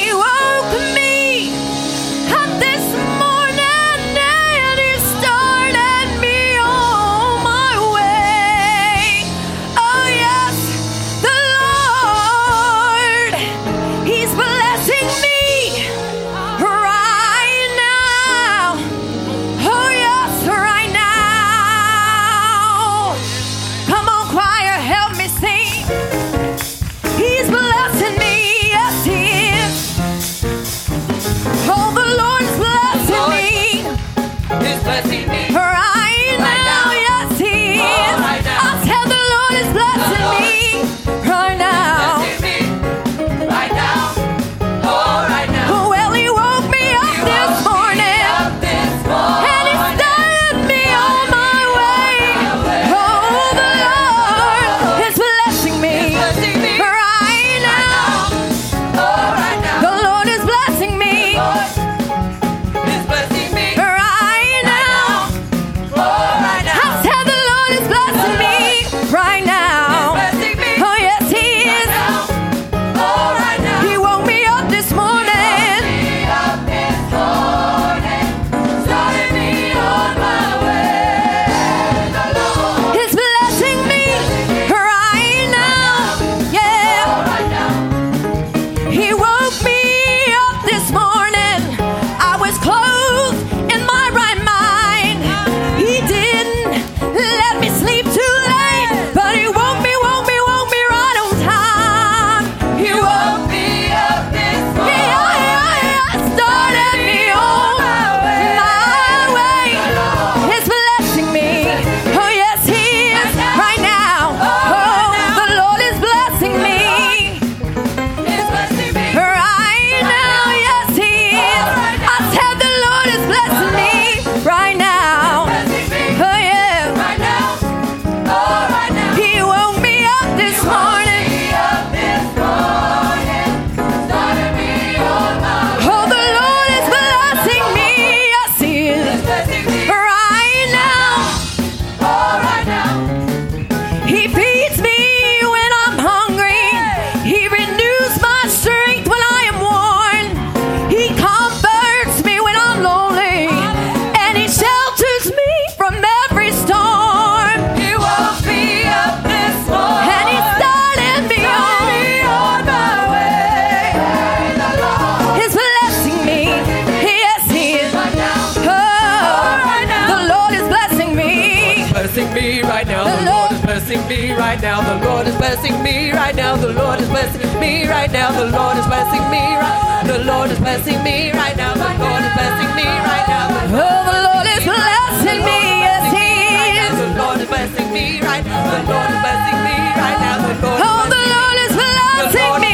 blessing me right now. The Lord is blessing me right now. The Lord is blessing me right now. The Lord is blessing me right. The Lord is blessing me right now. The Lord is blessing me right now. Oh, the Lord is blessing me. Yes, He is. The Lord is blessing me right now. The Lord is blessing me right now. The Lord. Oh, the Lord is blessing me.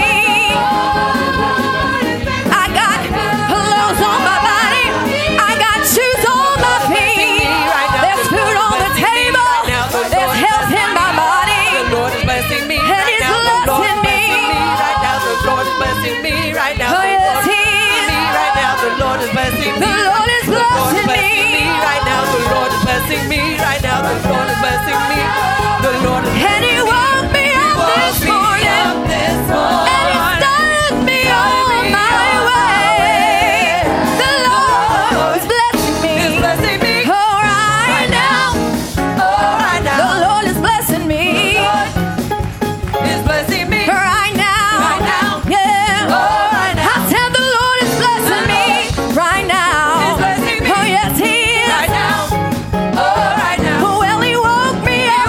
I got clothes on my body. I got shoes on my feet. There's food on the table. There's health in my body. The Lord is blessing me and right He's now. blessing me right now. The Lord is blessing me right now. Oh, yes, He is. Right now. The Lord is blessing me. The Lord is blessing me right now. The Lord is blessing me right now. The Lord is blessing me. The Lord is and He woke me up this morning. And He started me on my way. The Lord is blessing me. Oh, right now. The Lord is blessing me. Right now. Yeah. I said the Lord is blessing me. Right now. Oh, yes, He is. Well, He woke me up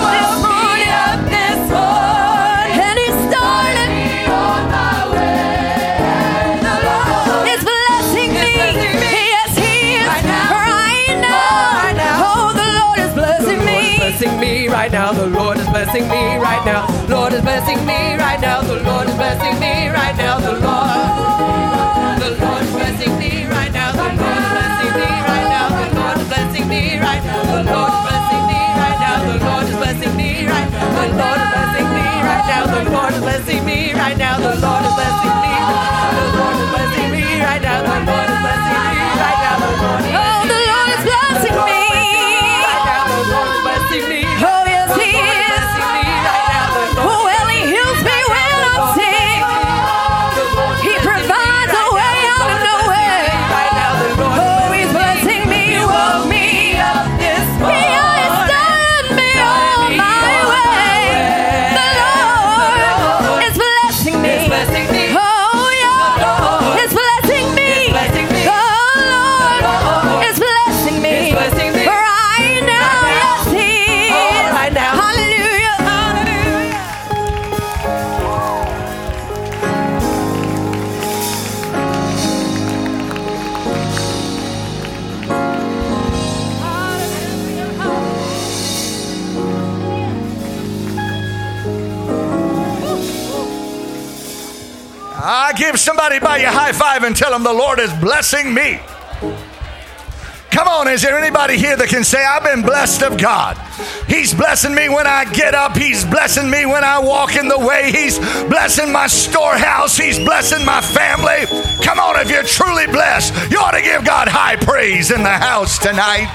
give somebody by your high five and tell them the Lord is blessing me. Come on, is there anybody here that can say, I've been blessed of God? He's blessing me when I get up. He's blessing me when I walk in the way. He's blessing my storehouse. He's blessing my family. Come on, if you're truly blessed, you ought to give God high praise in the house tonight.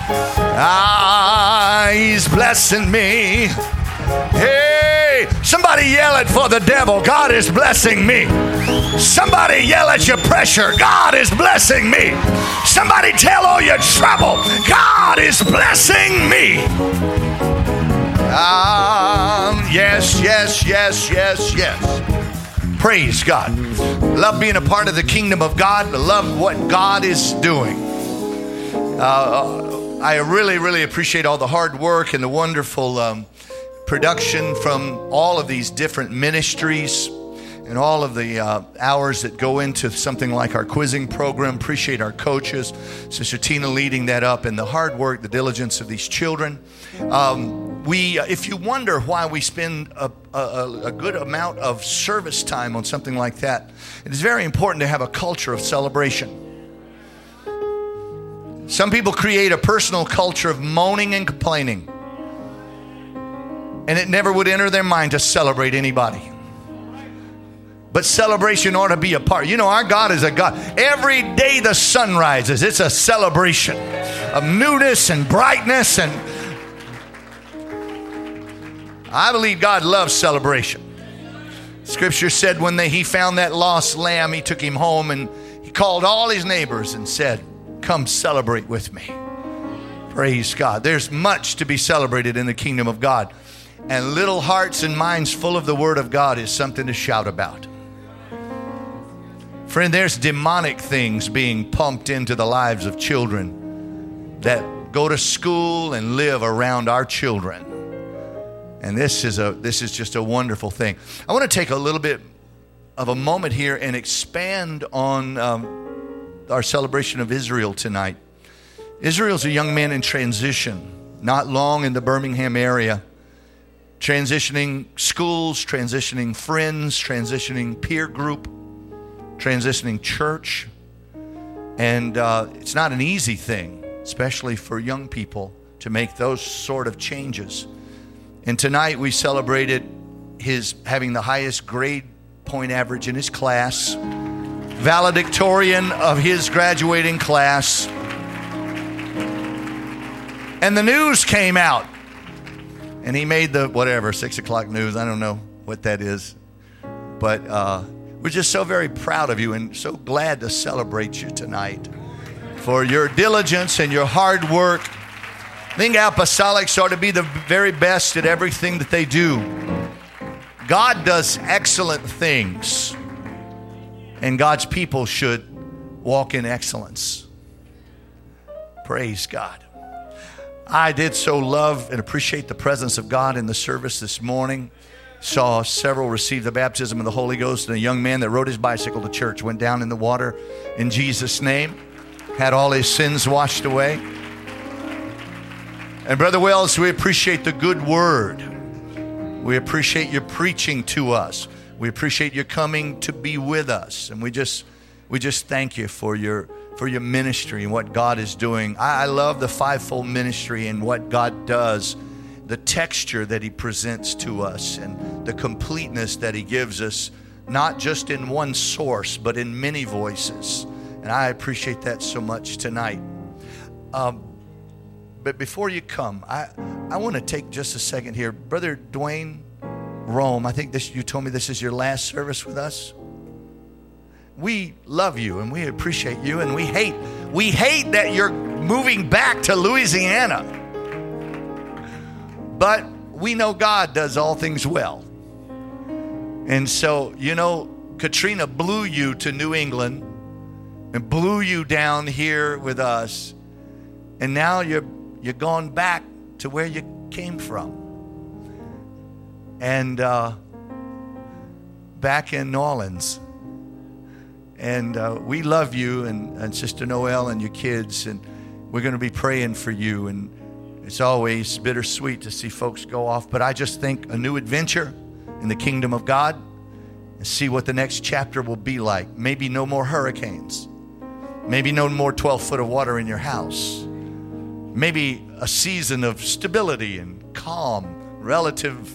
He's blessing me. Hey, somebody yell it for the devil. God is blessing me. Somebody yell at your pressure. God is blessing me. Somebody tell all your trouble. God is blessing me. Yes, yes, yes, yes, yes. Praise God. Love being a part of the kingdom of God. Love what God is doing. I really, really appreciate all the hard work and the wonderful production from all of these different ministries and all of the hours that go into something like our quizzing program. Appreciate our coaches, Sister Tina leading that up, and the hard work, the diligence of these children. If you wonder why we spend a good amount of service time on something like that, it is very important to have a culture of celebration. Some people create a personal culture of moaning and complaining, and it never would enter their mind to celebrate anybody. But celebration ought to be a part. You know, our God is a God. Every day the sun rises, it's a celebration of newness and brightness. And I believe God loves celebration. Scripture said when he found that lost lamb, he took him home and he called all his neighbors and said, come celebrate with me. Praise God. There's much to be celebrated in the kingdom of God. And little hearts and minds full of the word of God is something to shout about. Friend, there's demonic things being pumped into the lives of children that go to school and live around our children. And this is just a wonderful thing. I want to take a little bit of a moment here and expand on our celebration of Israel tonight. Israel's a young man in transition, not long in the Birmingham area, transitioning schools, transitioning friends, transitioning peer group, transitioning church. And it's not an easy thing, especially for young people, to make those sort of changes. And tonight we celebrated his having the highest grade point average in his class, valedictorian of his graduating class. And the news came out. And he made the 6 o'clock news. I don't know what that is. But we're just so very proud of you and so glad to celebrate you tonight for your diligence and your hard work. I think apostolics ought to be the very best at everything that they do. God does excellent things, and God's people should walk in excellence. Praise God. I did so love and appreciate the presence of God in the service this morning. Saw several receive the baptism of the Holy Ghost, and a young man that rode his bicycle to church went down in the water in Jesus' name, had all his sins washed away. And Brother Wells, we appreciate the good word. We appreciate your preaching to us. We appreciate your coming to be with us. And we just thank you for your ministry and what God is doing. I love the fivefold ministry and what God does, the texture that he presents to us and the completeness that he gives us, not just in one source, but in many voices. And I appreciate that so much tonight. But before you come, I want to take just a second here. Brother Dwayne Rome, I think you told me this is your last service with us. We love you and we appreciate you, and we hate that you're moving back to Louisiana. But we know God does all things well. And so, Katrina blew you to New England and blew you down here with us. And now you're going back to where you came from. And back in New Orleans. And we love you and Sister Noel and your kids. And we're going to be praying for you. And it's always bittersweet to see folks go off. But I just think a new adventure in the kingdom of God. and see what the next chapter will be like. Maybe no more hurricanes. Maybe no more 12 foot of water in your house. Maybe a season of stability and calm relative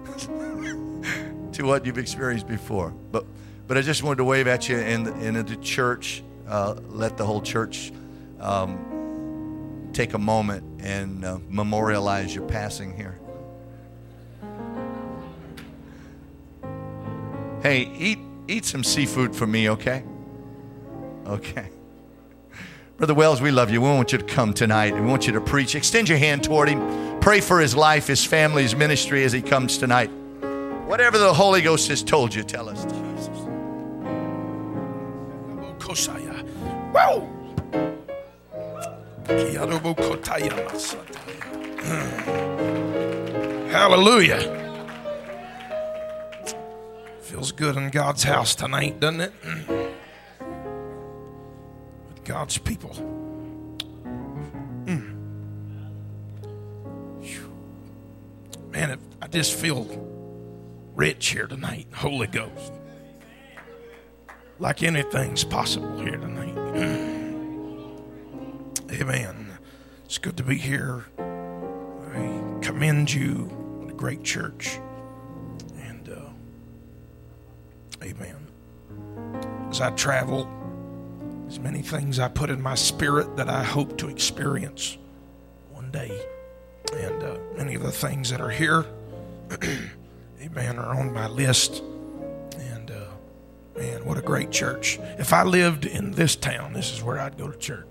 to what you've experienced before. But I just wanted to wave at you in the church. Let the whole church take a moment and memorialize your passing here. Hey, eat some seafood for me, okay? Okay. Brother Wells, we love you. We want you to come tonight. We want you to preach. Extend your hand toward him. Pray for his life, his family, his ministry as he comes tonight. Whatever the Holy Ghost has told you, tell us. Wow. Hallelujah. Feels good in God's house tonight, doesn't it? With God's people. Man, I just feel rich here tonight. Holy Ghost. Like anything's possible here tonight. Amen. It's good to be here. I commend you. What a great church. And amen. As I travel, there's many things I put in my spirit that I hope to experience one day. And many of the things that are here, amen, are on my list. And man, what a great church. If I lived in this town, this is where I'd go to church.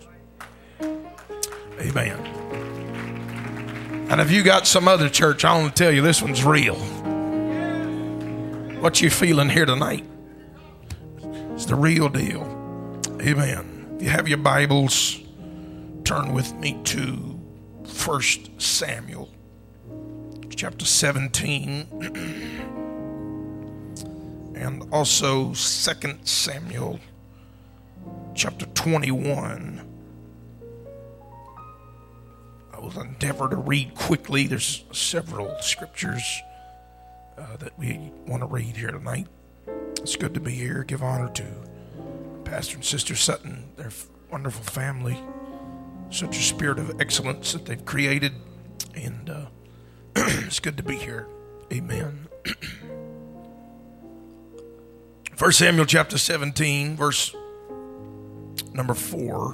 Amen. And if you got some other church, I want to tell you this one's real. What you feeling here tonight is the real deal. Amen. If you have your Bibles, turn with me to 1 Samuel chapter 17 and also 2 Samuel chapter 21. I will endeavor to read quickly. There's several scriptures that we want to read here tonight. It's good to be here. Give honor to Pastor and Sister Sutton, their wonderful family. Such a spirit of excellence that they've created. And it's good to be here. Amen. 1 Samuel chapter 17, verse number 4.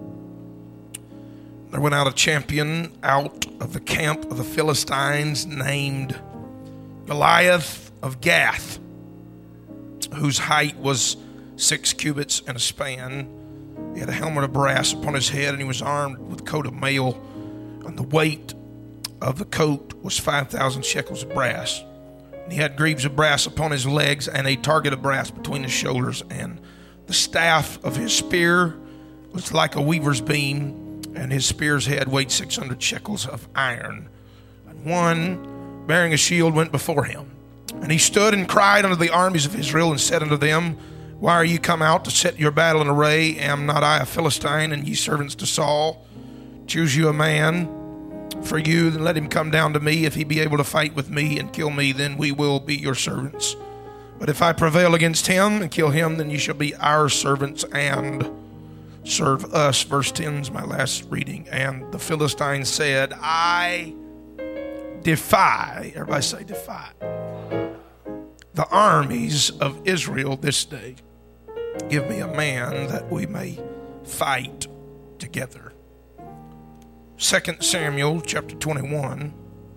There went out a champion out of the camp of the Philistines named Goliath of Gath, whose height was 6 cubits and a span. He had a helmet of brass upon his head, and he was armed with a coat of mail. And the weight of the coat was 5,000 shekels of brass. And he had greaves of brass upon his legs, and a target of brass between his shoulders. And the staff of his spear was like a weaver's beam, and his spear's head weighed 600 shekels of iron. And one bearing a shield went before him. And he stood and cried unto the armies of Israel, and said unto them, Why are ye come out to set your battle in array? Am not I a Philistine, and ye servants to Saul? Choose you a man for you, then let him come down to me. If he be able to fight with me and kill me, then we will be your servants. But if I prevail against him and kill him, then you shall be our servants and serve us. Verse 10 is my last reading. And the Philistine said, I defy, everybody say defy, the armies of Israel this day. Give me a man that we may fight together. 2 Samuel chapter 21,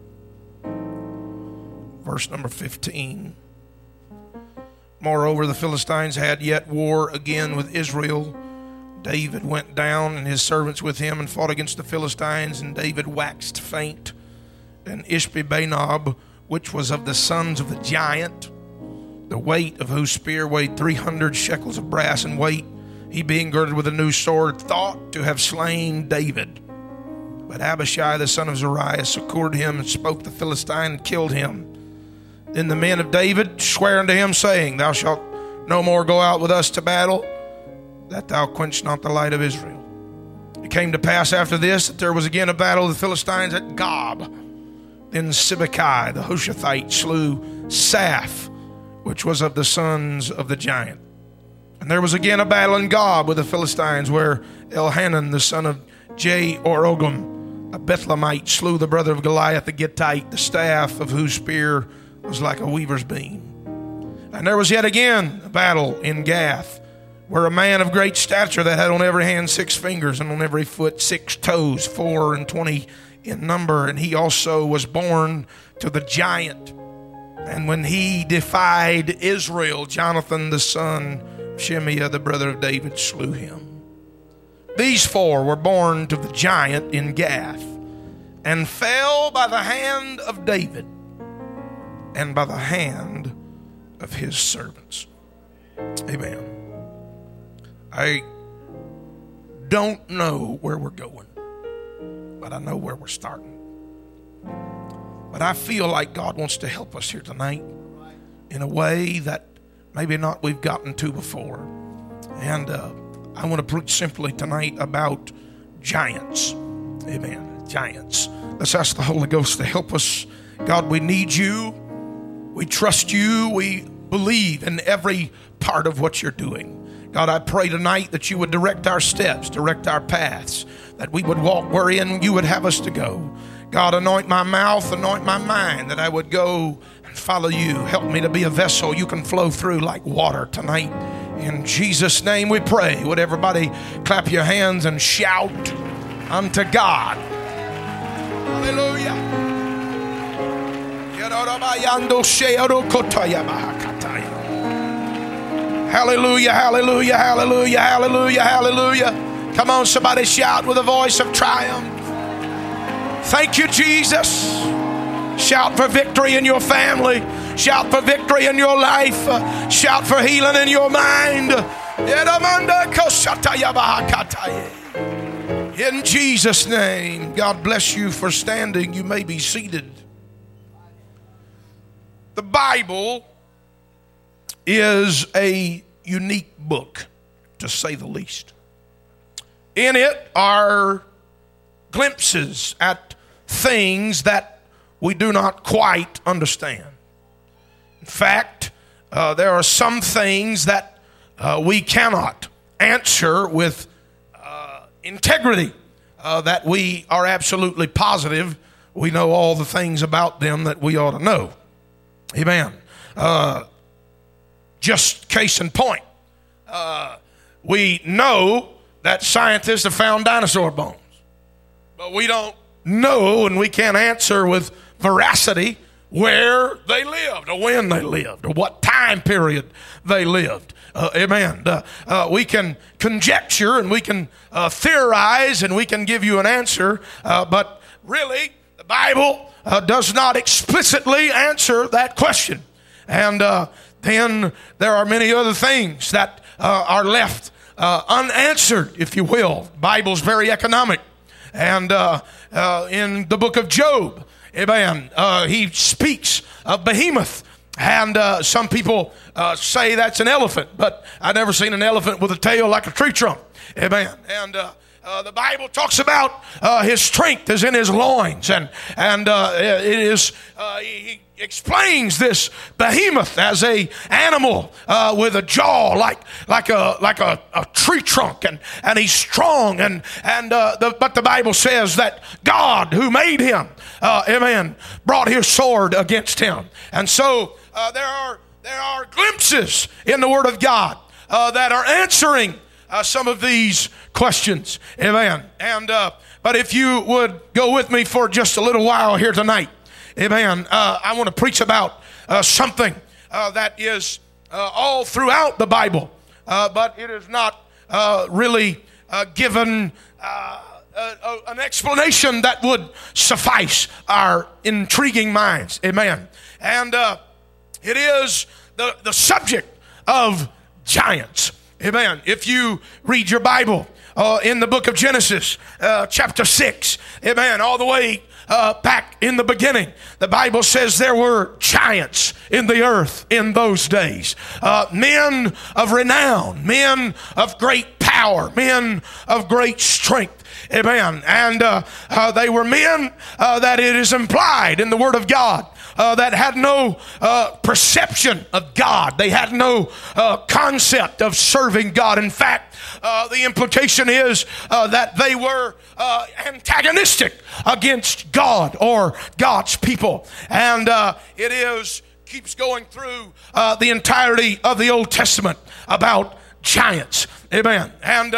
verse number 15. Moreover, the Philistines had yet war again with Israel. David went down and his servants with him and fought against the Philistines, and David waxed faint. And Ishbi-Benob, which was of the sons of the giant, the weight of whose spear weighed 300 shekels of brass in weight, he being girded with a new sword, thought to have slain David. But Abishai the son of Zeruiah succored him and spoke the Philistine and killed him. Then the men of David sware unto him, saying, Thou shalt no more go out with us to battle, that thou quench not the light of Israel. It came to pass after this that there was again a battle of the Philistines at Gob. Then Sibbecai the Hushathite slew Saph which was of the sons of the giant. And there was again a battle in Gob with the Philistines, where Elhanan, the son of Jehoram, a Bethlehemite, slew the brother of Goliath the Gittite, the staff of whose spear was like a weaver's beam. And there was yet again a battle in Gath, where a man of great stature that had on every hand 6 fingers and on every foot 6 toes, 24 in number, and he also was born to the giant. And when he defied Israel, Jonathan the son of Shimea, the brother of David, slew him. These 4 were born to the giant in Gath, and fell by the hand of David and by the hand of his servants. Amen. I don't know where we're going, but I know where we're starting. But I feel like God wants to help us here tonight in a way that maybe not we've gotten to before. And I want to preach simply tonight about giants. Amen. Giants. Let's ask the Holy Ghost to help us. God, we need you. We trust you. We believe in every part of what you're doing. God, I pray tonight that you would direct our steps, direct our paths, that we would walk wherein you would have us to go. God, anoint my mouth, anoint my mind, that I would go and follow you. Help me to be a vessel you can flow through like water tonight. In Jesus' name we pray. Would everybody clap your hands and shout unto God? Hallelujah. Hallelujah, hallelujah, hallelujah, hallelujah, hallelujah. Come on, somebody shout with a voice of triumph. Thank you, Jesus. Shout for victory in your family. Shout for victory in your life. Shout for healing in your mind. In Jesus' name, God bless you for standing. You may be seated. The Bible is a unique book, to say the least. In it are glimpses at things that we do not quite understand. In fact, there are some things that we cannot answer with integrity, that we are absolutely positive we know all the things about them that we ought to know. Amen. Just case in point, we know that scientists have found dinosaur bones, but we don't know, and we can't answer with veracity where they lived or when they lived or what time period they lived. Amen. We can conjecture and we can theorize and we can give you an answer, but really the Bible does not explicitly answer that question. And then there are many other things that are left unanswered, if you will. The Bible's very economic. And in the book of Job, amen, he speaks of Behemoth. And some people say that's an elephant, but I've never seen an elephant with a tail like a tree trunk. Amen. And the Bible talks about his strength is in his loins, and it is he explains this behemoth as a animal with a jaw like a tree trunk, and he's strong, but the Bible says that God who made him, amen, brought his sword against him. And so there are glimpses in the Word of God that are answering some of these questions. Amen. And but if you would go with me for just a little while here tonight, amen, I want to preach about something that is all throughout the Bible, but it is not really given an explanation that would suffice our intriguing minds. Amen. And it is the subject of giants. Amen. If you read your Bible in the book of Genesis, chapter 6, amen, all the way back in the beginning, the Bible says there were giants in the earth in those days. Men of renown, men of great power, men of great strength. Amen. And they were men that it is implied in the Word of God that had no perception of God. They had no concept of serving God. In fact, the implication is that they were antagonistic against God or God's people. And keeps going through the entirety of the Old Testament about giants. Amen. And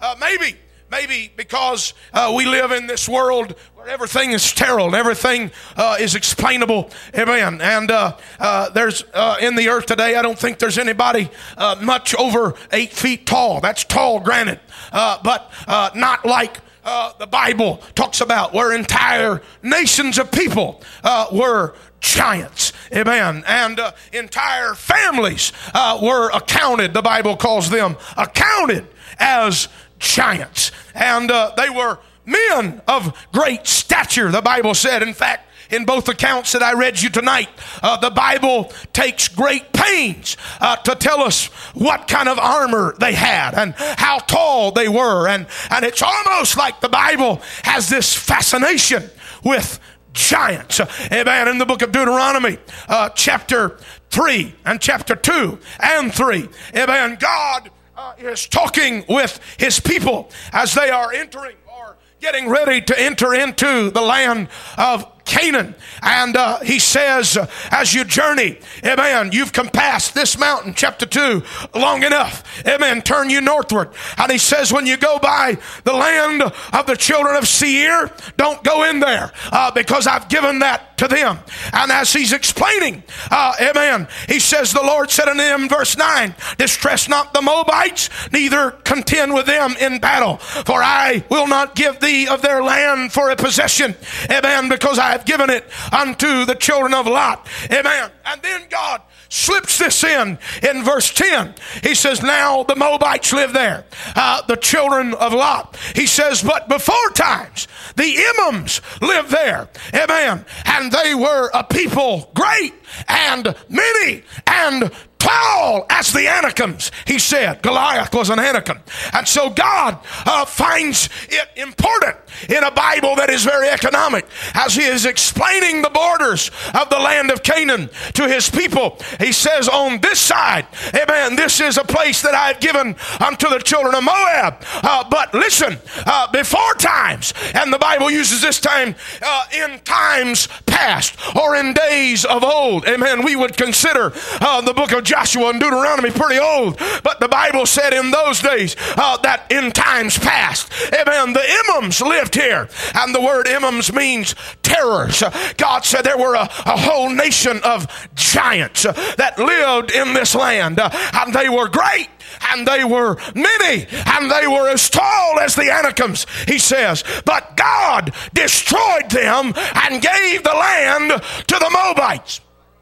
maybe because we live in this world where everything is sterile and everything is explainable. Amen. And there's in the earth today, I don't think there's anybody much over 8 feet tall. That's tall, granted, but not like the Bible talks about, where entire nations of people were giants. Amen. And entire families were accounted, the Bible calls them accounted as giants. And they were men of great stature, the Bible said. In fact, in both accounts that I read you tonight, the Bible takes great pains to tell us what kind of armor they had and how tall they were. And it's almost like the Bible has this fascination with giants. Amen. In the book of Deuteronomy, chapter 3 and chapter 2 and 3. Amen. God is talking with his people as they are entering or getting ready to enter into the land of Canaan. And he says, as you journey, amen, you've compassed this mountain, chapter 2, long enough. Amen. Turn you northward. And he says, when you go by the land of the children of Seir, don't go in there because I've given that to them. And as he's explaining, amen, he says, the Lord said unto them, verse 9, distress not the Moabites, neither contend with them in battle. For I will not give thee of their land for a possession. Amen. Because I have given it unto the children of Lot. Amen. And then God slips this in verse 10. He says, now the Moabites live there, the children of Lot. He says, but before times the Emims lived there. Amen. And they were a people great and many and tall as the Anakims, he said. Goliath was an Anakim. And so God finds it important in a Bible that is very economic, as he is explaining the borders of the land of Canaan to his people. He says, on this side, amen, this is a place that I have given unto the children of Moab. But listen, before times, and the Bible uses this time in times past or in days of old. Amen. We would consider the book of Joshua and Deuteronomy pretty old, but the Bible said in those days that in times past, amen, the Emims lived here, and the word Emims means terrors. God said there were a whole nation of giants that lived in this land, and they were great, and they were many, and they were as tall as the Anakims, he says. But God destroyed them and gave the land to the Moabites.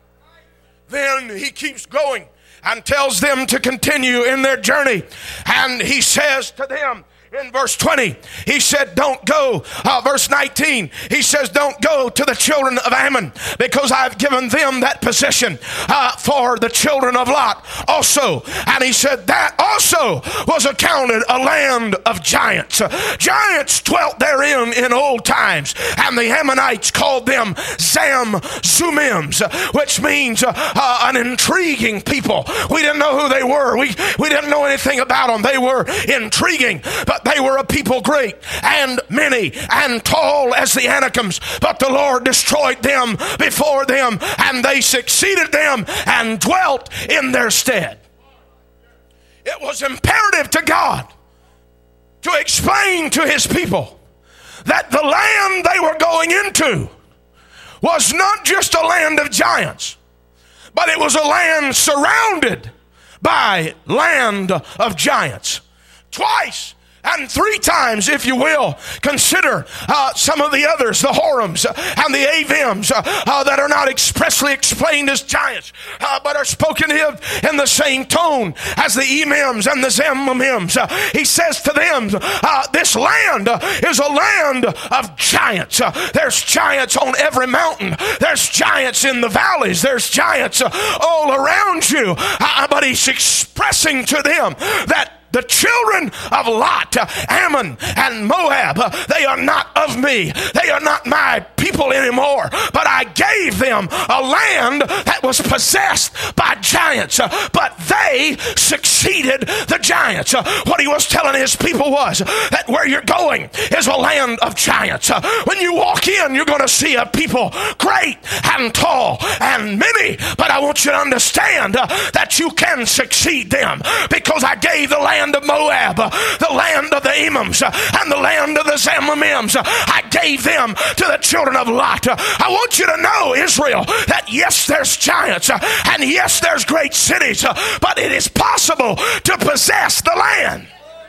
Then he keeps going and tells them to continue in their journey. And he says to them in verse 20, he said, don't go. Verse 19, he says, don't go to the children of Ammon, because I've given them that possession for the children of Lot also. And he said, that also was accounted a land of giants. Giants dwelt therein in old times, and the Ammonites called them Zam-Zumims, which means an intriguing people. We didn't know who they were. We didn't know anything about them. They were intriguing, but they were a people great and many and tall as the Anakims. But the Lord destroyed them before them, and they succeeded them and dwelt in their stead. It was imperative to God to explain to his people that the land they were going into was not just a land of giants, but it was a land surrounded by land of giants. Twice and 3 times, if you will, consider some of the others, the Horims and the Avims that are not expressly explained as giants, but are spoken of in the same tone as the Emims and the Zam-Zumims. He says to them, this land is a land of giants. There's giants on every mountain. There's giants in the valleys. There's giants all around you. But he's expressing to them that the children of Lot, Ammon, and Moab, they are not of me. They are not my people anymore, but I gave them a land that was possessed by giants, but they succeeded the giants. What he was telling his people was that where you're going is a land of giants. When you walk in, you're going to see a people great and tall and many, but I want you to understand that you can succeed them, because I gave the land of Moab, the land of the Emims, and the land of the Zamamims. I gave them to the children of Lot. I want you to know, Israel, that yes, there's giants, and yes, there's great cities, but it is possible to possess the land.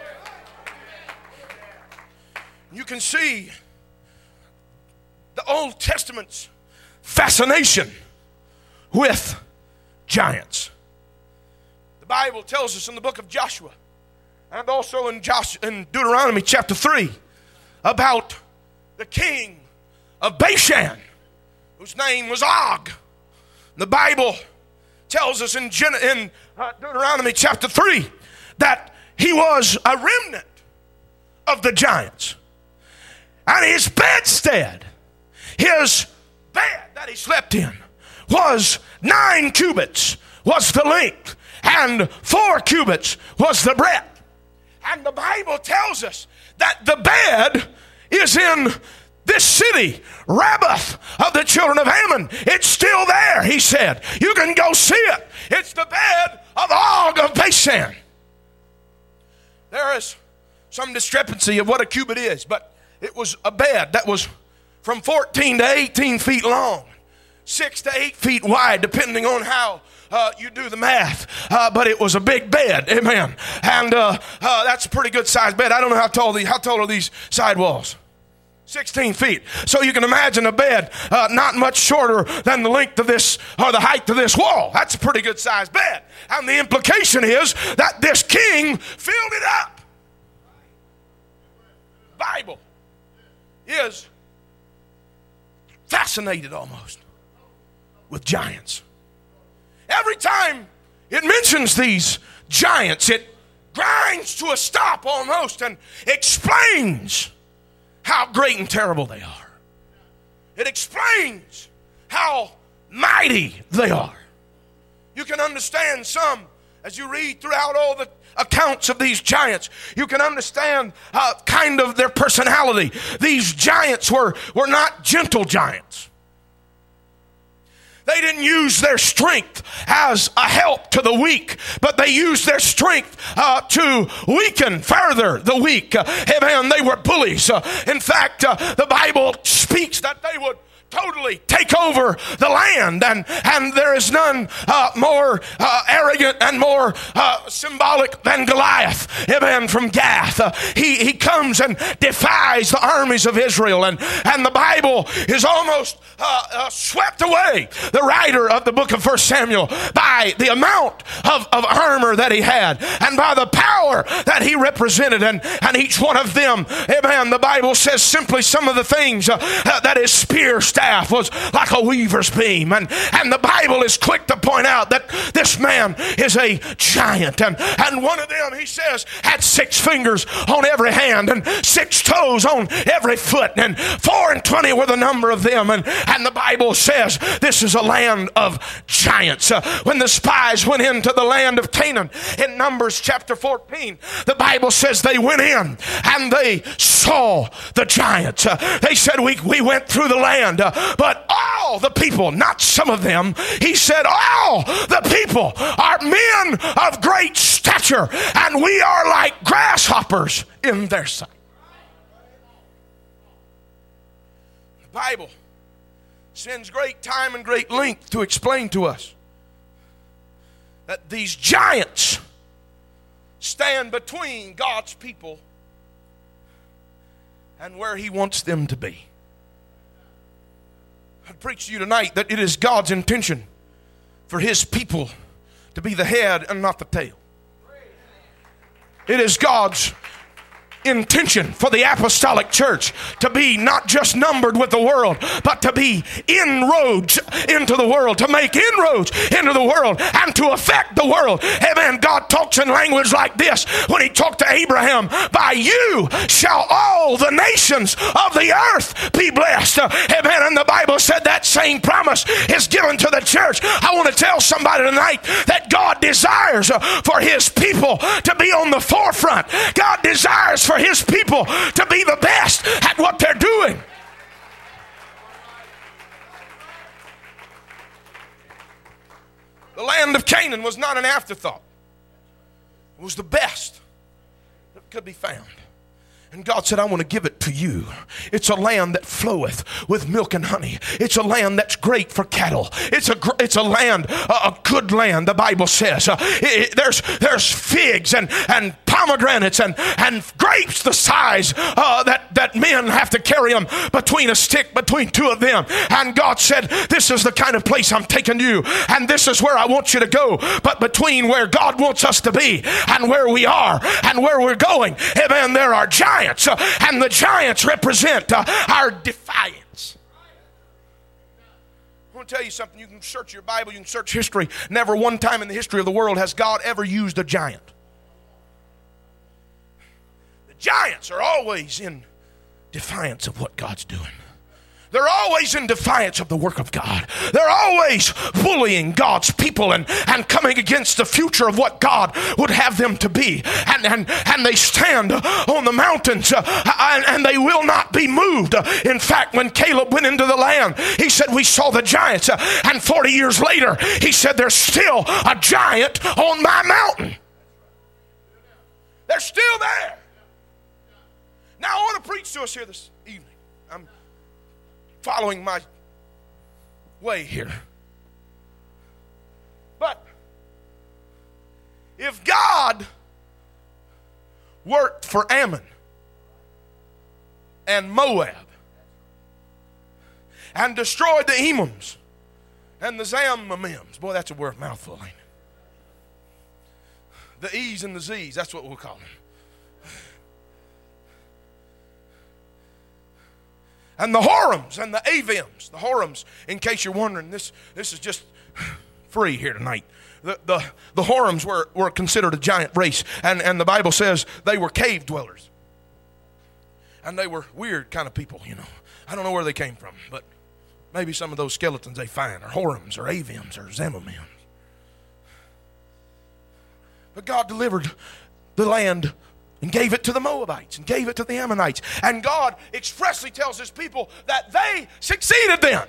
You can see the Old Testament's fascination with giants. The Bible tells us in the book of Joshua, and also in Deuteronomy chapter 3, about the king of Bashan, whose name was Og. The Bible tells us in Deuteronomy chapter 3 that he was a remnant of the giants. And his bedstead, his bed that he slept in, was 9 cubits was the length, and 4 cubits was the breadth. And the Bible tells us that the bed is in this city, Rabbath of the children of Ammon. It's still there, he said. You can go see it. It's the bed of Og of Bashan. There is some discrepancy of what a cubit is, but it was a bed that was from 14 to 18 feet long, 6 to 8 feet wide, depending on how you do the math, but it was a big bed, amen. And that's a pretty good sized bed. I don't know how tall are these sidewalls. 16 feet. So you can imagine a bed not much shorter than the length of this, or the height of this wall. That's a pretty good sized bed. And the implication is that this king filled it up. The Bible is fascinated almost with giants. Every time it mentions these giants, it grinds to a stop almost and explains how great and terrible they are. It explains how mighty they are. You can understand some, as you read throughout all the accounts of these giants, you can understand kind of their personality. These giants were not gentle giants. They didn't use their strength as a help to the weak, but they used their strength to weaken further the weak. Amen. They were bullies. In fact, the Bible speaks that they would totally take over the land, and there is none more arrogant and more symbolic than Goliath, amen, from Gath. He comes and defies the armies of Israel, and the Bible is almost swept away, the writer of the book of 1 Samuel, by the amount of armor that he had and by the power that he represented, and each one of them, amen, the Bible says simply some of the things that his spear staff was like a weaver's beam, and the Bible is quick to point out that this man is a giant, and one of them, he says, had 6 fingers on every hand and 6 toes on every foot, and 24 were the number of them, and the Bible says this is a land of giants. When the spies went into the land of Canaan in Numbers chapter 14, the Bible says they went in and they saw the giants. They said, we went through the land, but all the people, not some of them, he said all the people are men of great stature, and we are like grasshoppers in their sight. The Bible spends great time and great length to explain to us that these giants stand between God's people and where he wants them to be. I preach to you tonight that it is God's intention for his people to be the head and not the tail. It is God's intention for the apostolic church to be not just numbered with the world, but to be inroads into the world, to make inroads into the world and to affect the world. Amen. God talks in language like this when he talked to Abraham: by you shall all the nations of the earth be blessed. Amen. And the Bible said that same promise is given to the church. I want to tell somebody tonight that God desires for his people to be on the forefront. God desires for his people to be the best at what they're doing. The land of Canaan was not an afterthought. It was the best that could be found. And God said, I want to give it to you. It's a land that floweth with milk and honey. It's a land that's great for cattle. It's a land, a good land, the Bible says. There's figs and pomegranates and grapes the size that men have to carry them between a stick, between two of them. And God said, this is the kind of place I'm taking you, and this is where I want you to go. But between where God wants us to be and where we are and where we're going, amen, there are giants. And the giants represent our defiance. I want to tell you something. You can search your Bible, you can search history. Never one time in the history of the world has God ever used a giant. The giants are always in defiance of what God's doing. They're always in defiance of the work of God. They're always bullying God's people and coming against the future of what God would have them to be. And they stand on the mountains and they will not be moved. In fact, when Caleb went into the land, he said, we saw the giants. And 40 years later, he said, there's still a giant on my mountain. They're still there. Now, I want to preach to us here this evening. I'm following my way here. But if God worked for Ammon and Moab and destroyed the Edomites and the Zammamims, boy, that's a word mouthful, ain't it? The E's and the Z's, that's what we'll call them. And the Horims and the Avims. The Horims, in case you're wondering, this is just free here tonight. The Horims were considered a giant race. And the Bible says they were cave dwellers. And they were weird kind of people, you know. I don't know where they came from, but maybe some of those skeletons they find are Horims or Avims or Zammamims. But God delivered the land and gave it to the Moabites and gave it to the Ammonites. And God expressly tells his people that they succeeded then.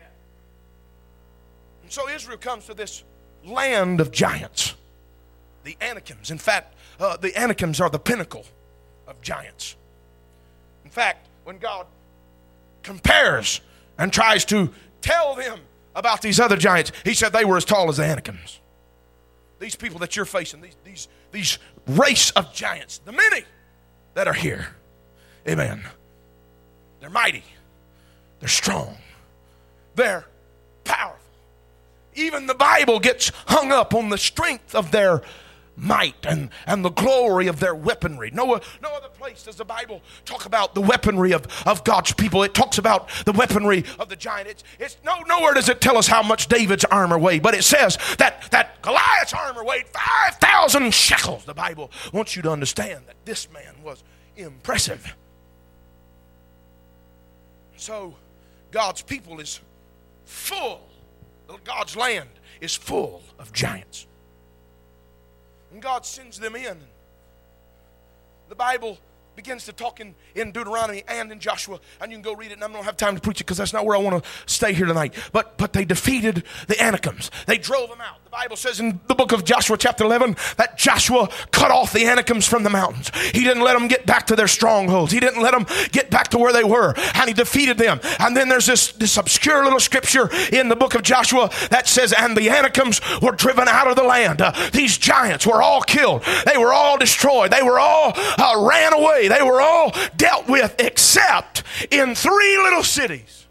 And so Israel comes to this land of giants, the Anakims. In fact, the Anakims are the pinnacle of giants. In fact, when God compares and tries to tell them about these other giants, he said they were as tall as the Anakims. These people that you're facing, these race of giants, the many that are here, amen, they're mighty, they're strong, they're powerful. Even the Bible gets hung up on the strength of their might and the glory of their weaponry. No other place does the Bible talk about the weaponry of God's people. It talks about the weaponry of the giant. Nowhere does it tell us how much David's armor weighed, but it says that Goliath's armor weighed 5,000 shekels. The Bible wants you to understand that this man was impressive. So God's people is full. God's land is full of giants. And God sends them in. The Bible begins to talk in Deuteronomy and in Joshua, and you can go read it, and I don't have time to preach it because that's not where I want to stay here tonight. But they defeated the Anakims. They drove them out. The Bible says in the book of Joshua chapter 11 that Joshua cut off the Anakims from the mountains. He didn't let them get back to their strongholds. He didn't let them get back to where they were, and he defeated them. And then there's this obscure little scripture in the book of Joshua that says, and the Anakims were driven out of the land. These giants were all killed. They were all destroyed. They were all ran away. They were all dealt with except in 3 little cities.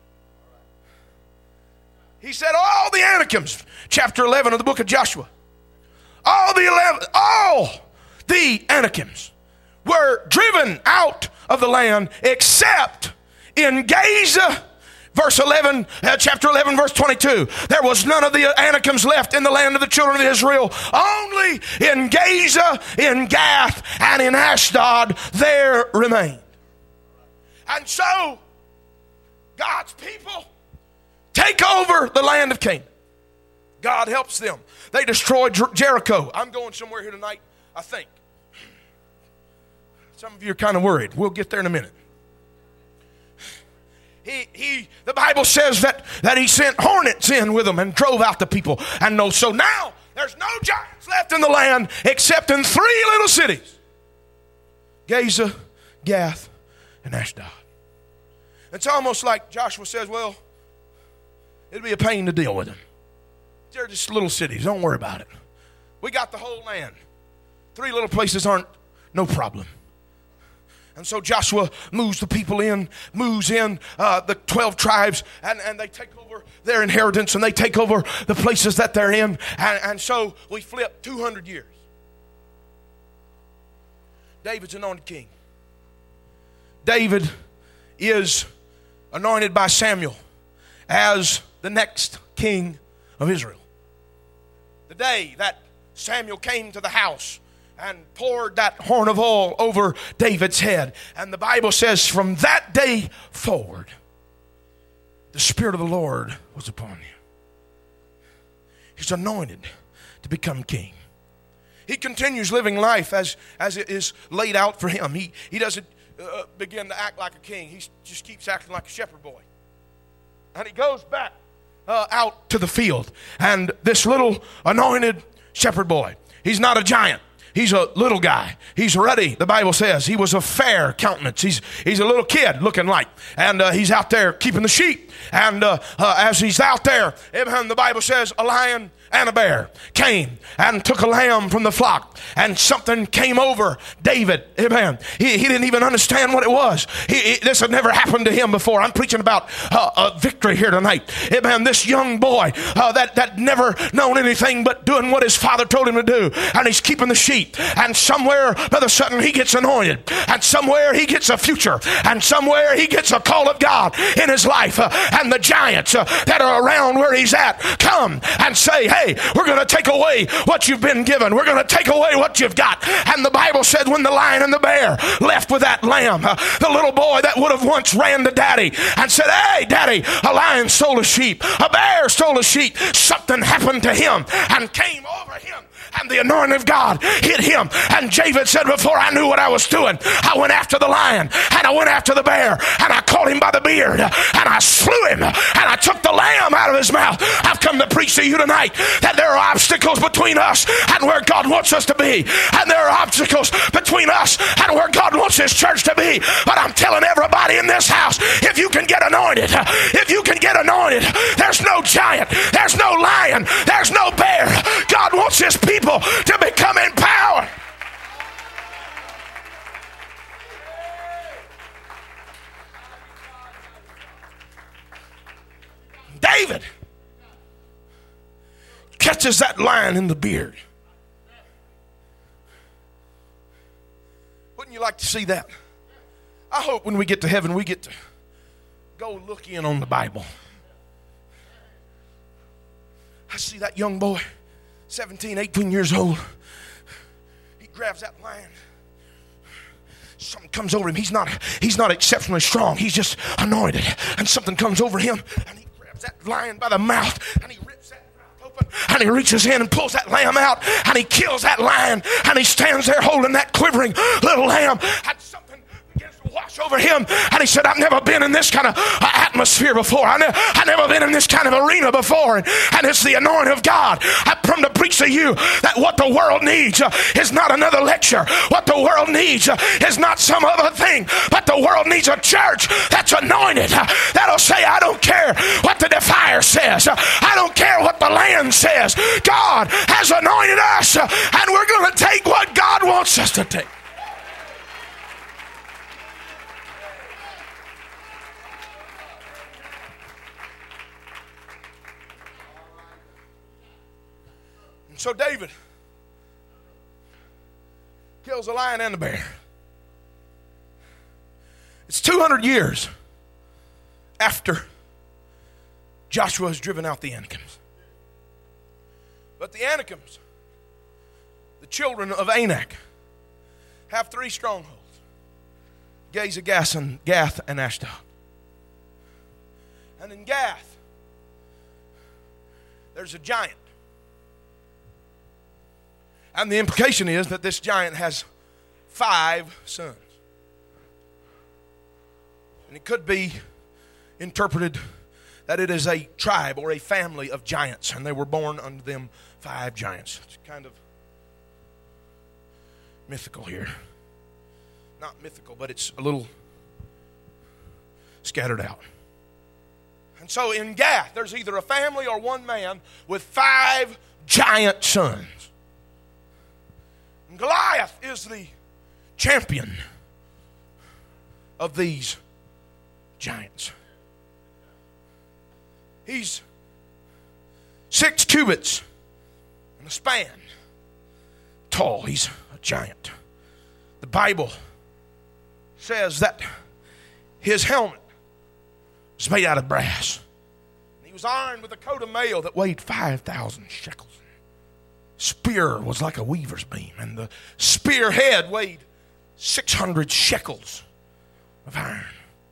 He said all the Anakims, chapter 11 of the book of Joshua, all the Anakims were driven out of the land except in Gaza. Verse 11, chapter 11, verse 22. There was none of the Anakims left in the land of the children of Israel. Only in Gaza, in Gath, and in Ashdod there remained. And so, God's people take over the land of Canaan. God helps them. They destroyed Jericho. I'm going somewhere here tonight, I think. Some of you are kind of worried. We'll get there in a minute. The Bible says that he sent hornets in with them and drove out the people. And so now there's no giants left in the land except in 3 little cities: Gaza, Gath, and Ashdod. It's almost like Joshua says, well, it'll be a pain to deal with them. They're just little cities. Don't worry about it. We got the whole land. 3 little places aren't no problem. And so Joshua moves the people in, moves in the 12 tribes, and they take over their inheritance, and they take over the places that they're in. And so we flip 200 years. David's anointed king. David is anointed by Samuel as the next king of Israel. The day that Samuel came to the house and poured that horn of oil over David's head. And the Bible says from that day forward, the Spirit of the Lord was upon him. He's anointed to become king. He continues living life as it is laid out for him. He doesn't begin to act like a king. He just keeps acting like a shepherd boy. And he goes back out to the field. And this little anointed shepherd boy, he's not a giant. He's a little guy. He's ruddy, the Bible says. He was of fair countenance. He's a little kid looking like. And he's out there keeping the sheep. And as he's out there, the Bible says a lion and a bear came and took a lamb from the flock. And something came over David. Amen. He didn't even understand what it was. This had never happened to him before. I'm preaching about victory here tonight. Amen. This young boy that never known anything but doing what his father told him to do. And he's keeping the sheep. And somewhere, Brother Sutton, he gets anointed. And somewhere he gets a future. And somewhere he gets a call of God in his life. And the giants that are around where he's at come and say, hey, we're going to take away what you've been given. We're going to take away what you've got. And the Bible said when the lion and the bear left with that lamb, the little boy that would have once ran to daddy and said, hey, daddy, a lion stole a sheep. A bear stole a sheep. Something happened to him and came over him. And the anointing of God hit him. And David said, before I knew what I was doing, I went after the lion and I went after the bear and I caught him by the beard and I slew him and I took the lamb out of his mouth. I've come to preach to you tonight that there are obstacles between us and where God wants us to be. And there are obstacles between us and where God wants his church to be. But I'm telling everybody in this house, if you can get anointed, there's no giant, there's no lion, there's no bear. God wants his people to become empowered. David catches that lion in the beard. Wouldn't you like to see that? I hope when we get to heaven, we get to go look in on the Bible. I see that young boy, 17, 18 years old. He grabs that lion. Something comes over him. He's not exceptionally strong. He's just anointed. And something comes over him, and he grabs that lion by the mouth, and he rips that mouth open, and he reaches in and pulls that lamb out, and he kills that lion, and he stands there holding that quivering little lamb, and something begins to wash over him, and he said, I've never been in this kind of atmosphere before. I've never been in this kind of arena before, and it's the anointing of God. I've come to preach to you that what the world needs is not another lecture. What the world needs is not some other thing, but the world needs a church that's anointed, that'll say, I don't care what the defier says. I don't care what the land says. God has anointed us, and we're going to take what God wants us to take. So David kills the lion and the bear. It's 200 years after Joshua has driven out the Anakims. But the Anakims, the children of Anak, have 3 strongholds: Gaza, Gath, and Ashdod. And in Gath, there's a giant. And the implication is that this giant has 5 sons. And it could be interpreted that it is a tribe or a family of giants, and they were born unto them 5 giants. It's kind of mythical here. Not mythical, but it's a little scattered out. And so in Gath, there's either a family or one man with 5 giant sons. And Goliath is the champion of these giants. He's 6 cubits and a span tall. He's a giant. The Bible says that his helmet was made out of brass. He was armed with a coat of mail that weighed 5,000 shekels. Spear was like a weaver's beam, and the spearhead weighed 600 shekels of iron.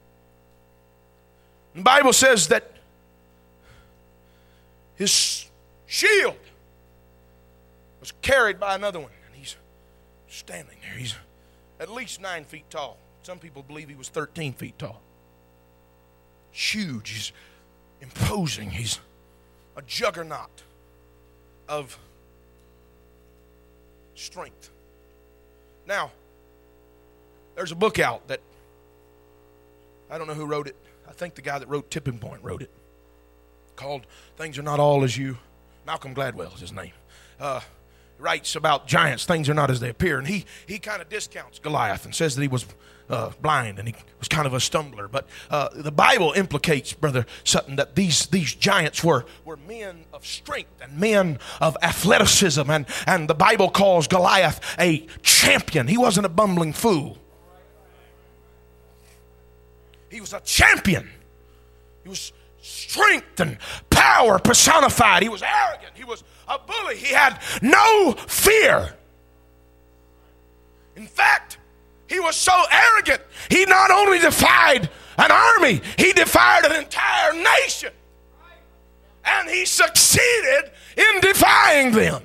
The Bible says that his shield was carried by another one, and he's standing there. He's at least 9 feet tall. Some people believe he was 13 feet tall. Huge. He's imposing. He's a juggernaut of strength. Now, there's a book out that I don't know who wrote it. I think the guy that wrote Tipping Point wrote it, called Things Are Not All As You. Malcolm Gladwell is his name. Writes about giants. Things are not as they appear. And he kind of discounts Goliath and says that he was blind and he was kind of a stumbler. But the Bible implicates, Brother Sutton, that these giants were men of strength and men of athleticism. And the Bible calls Goliath a champion. He wasn't a bumbling fool. He was a champion. He was strength and power personified. He was arrogant. He was a bully. He had no fear. In fact, he was so arrogant, he not only defied an army, he defied an entire nation. And he succeeded in defying them.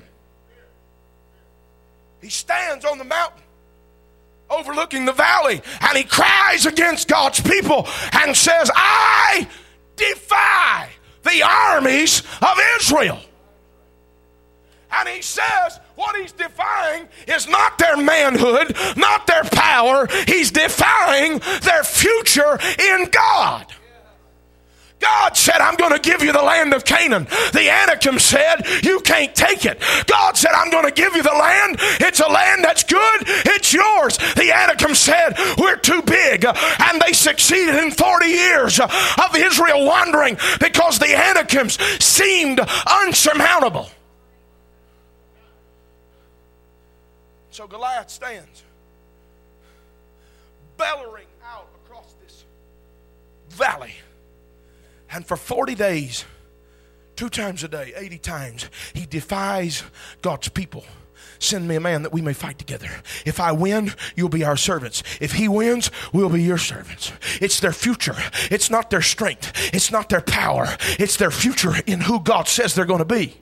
He stands on the mountain overlooking the valley, and he cries against God's people and says, I defy the armies of Israel. And he says what he's defying is not their manhood, not their power. He's defying their future in God. God said, I'm going to give you the land of Canaan. The Anakim said, you can't take it. God said, I'm going to give you the land. It's a land that's good. It's yours. The Anakim said, we're too big. And they succeeded in 40 years of Israel wandering because the Anakims seemed unsurmountable. So Goliath stands, bellowing out across this valley. And for 40 days, 2 times a day, 80 times, he defies God's people. Send me a man that we may fight together. If I win, you'll be our servants. If he wins, we'll be your servants. It's their future. It's not their strength. It's not their power. It's their future in who God says they're going to be.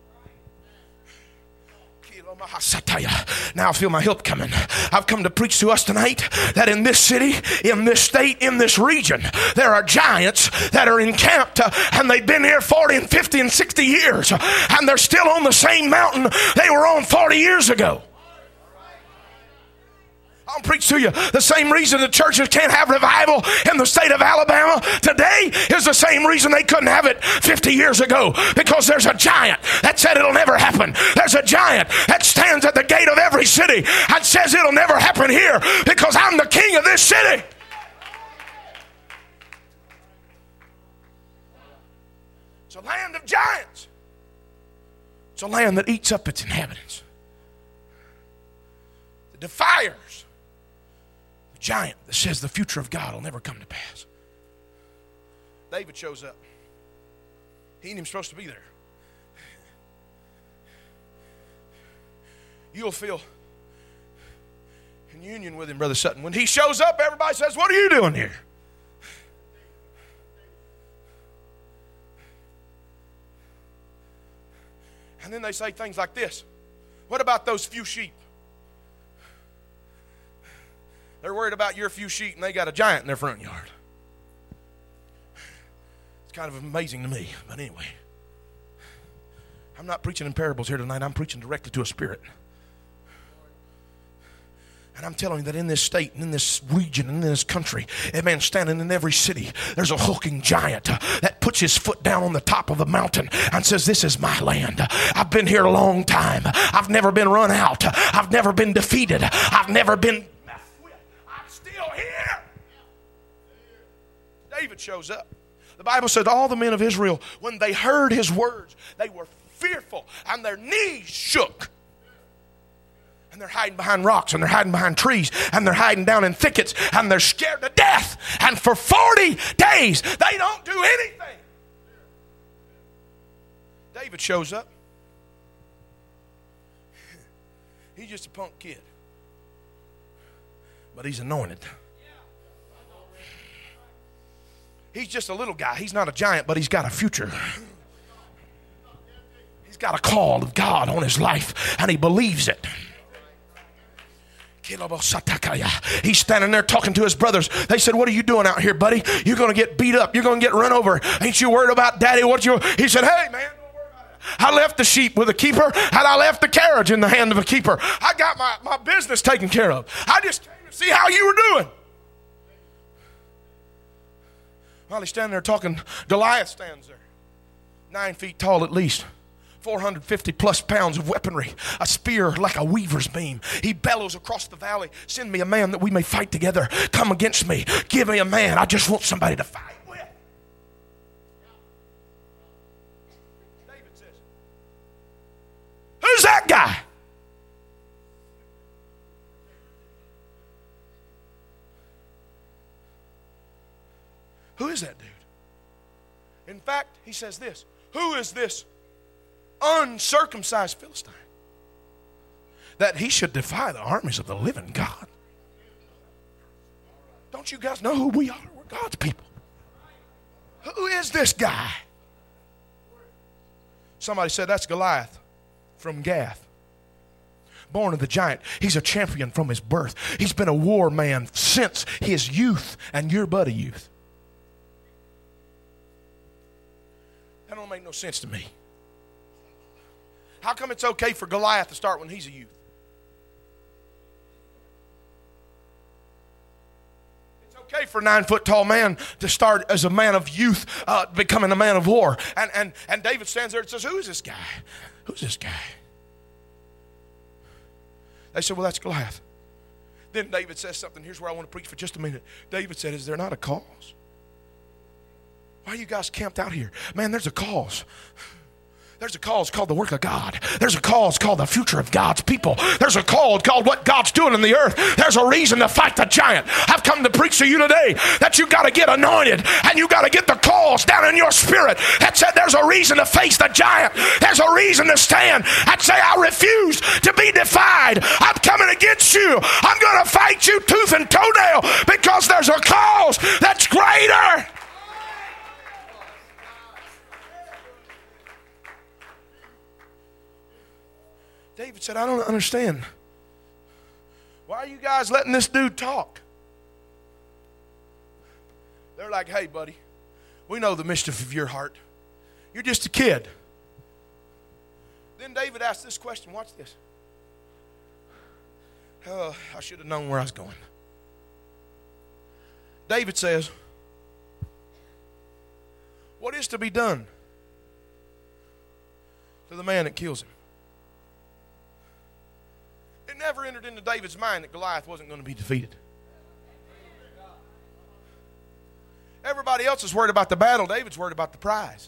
Now I feel my help coming. I've come to preach to us tonight that in this city, in this state, in this region, there are giants that are encamped and they've been here 40 and 50 and 60 years and they're still on the same mountain they were on 40 years ago. I'll preach to you the same reason the churches can't have revival in the state of Alabama today is the same reason they couldn't have it 50 years ago, because there's a giant that said it'll never happen. There's a giant that stands at the gate of every city and says it'll never happen here because I'm the king of this city. It's a land of giants. It's a land that eats up its inhabitants. The defiers, giant that says the future of God will never come to pass. David shows up. He ain't even supposed to be there. You'll feel in union with him, Brother Sutton. When he shows up, everybody says, "What are you doing here?" And then they say things like this: "What about those few sheep?" They're worried about your few sheep and they got a giant in their front yard. It's kind of amazing to me, but anyway. I'm not preaching in parables here tonight. I'm preaching directly to a spirit. And I'm telling you that in this state and in this region and in this country, amen, standing in every city, there's a hulking giant that puts his foot down on the top of the mountain and says, "This is my land. I've been here a long time. I've never been run out. I've never been defeated. I've never been messed with. I'm still here." David shows up. The Bible said all the men of Israel, when they heard his words, they were fearful and their knees shook. And they're hiding behind rocks, and they're hiding behind trees, and they're hiding down in thickets, and they're scared to death. And for 40 days, they don't do anything. David shows up. He's just a punk kid. But he's anointed. He's just a little guy. He's not a giant, but he's got a future. He's got a call of God on his life, and he believes it. He's standing there talking to his brothers. They said, "What are you doing out here, buddy? You're going to get beat up. You're going to get run over. Ain't you worried about Daddy? What you?" He said, "Hey, man, don't worry about it. I left the sheep with a keeper, and I left the carriage in the hand of a keeper. I got my business taken care of. I just came to see how you were doing." While he's standing there talking, Goliath stands there, 9 feet tall at least. 450 plus pounds of weaponry, a spear like a weaver's beam. He bellows across the valley, "Send me a man that we may fight together. Come against me. Give me a man. I just want somebody to fight with." David says, "Who's that guy?" Who is that dude? In fact, he says this: "Who is this uncircumcised Philistine that he should defy the armies of the living God?" Don't you guys know who we are? We're God's people. Who is this guy? Somebody said, "That's Goliath from Gath. Born of the giant. He's a champion from his birth. He's been a war man since his youth, and you're but a youth." That don't make no sense to me. How come it's okay for Goliath to start when he's a youth? It's okay for a 9-foot tall man to start as a man of youth, becoming a man of war. And David stands there and says, "Who is this guy? Who's this guy?" They said, "Well, that's Goliath." Then David says something. Here's where I want to preach for just a minute. David said, "Is there not a cause? Why are you guys camped out here? Man, there's a cause. There's a cause called the work of God. There's a cause called the future of God's people. There's a cause called what God's doing in the earth. There's a reason to fight the giant." I've come to preach to you today that you got to get anointed, and you got to get the cause down in your spirit that said there's a reason to face the giant. There's a reason to stand and say, "I refuse to be defied. I'm coming against you. I'm going to fight you tooth and toenail because there's a cause that's greater." David said, "I don't understand. Why are you guys letting this dude talk?" They're like, "Hey, buddy, we know the mischief of your heart. You're just a kid." Then David asked this question. Watch this. Oh, I should have known where I was going. David says, "What is to be done to the man that kills him?" It never entered into David's mind that Goliath wasn't going to be defeated. Everybody else is worried about the battle. David's worried about the prize.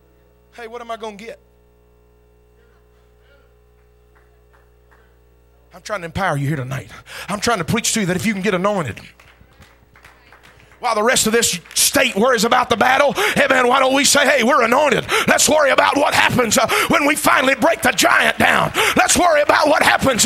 Hey, what am I going to get? I'm trying to empower you here tonight. I'm trying to preach to you that if you can get anointed, while the rest of this state worries about the battle, amen, why don't we say, hey, we're anointed. Let's worry about what happens when we finally break the giant down. Let's worry about what happens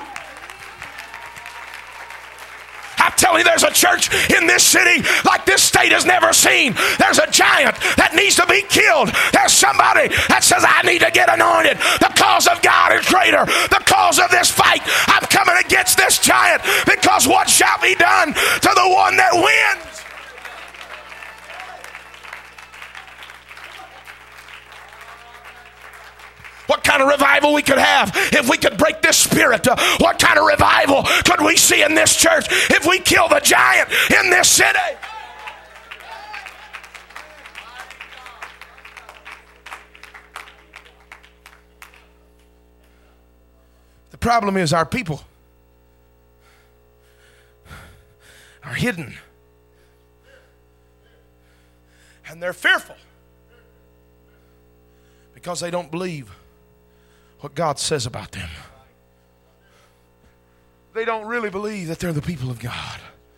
I'm telling you, there's a church in this city like this state has never seen. There's a giant that needs to be killed. There's somebody that says, I need to get anointed. The cause of God is greater. The cause of this fight, I'm coming against this giant, because what shall be done to the one that wins? What kind of revival we could have if we could break this spirit? What kind of revival could we see in this church if we kill the giant in this city? The problem is our people are hidden, and they're fearful because they don't believe what God says about them. They don't really believe that they're the people of God.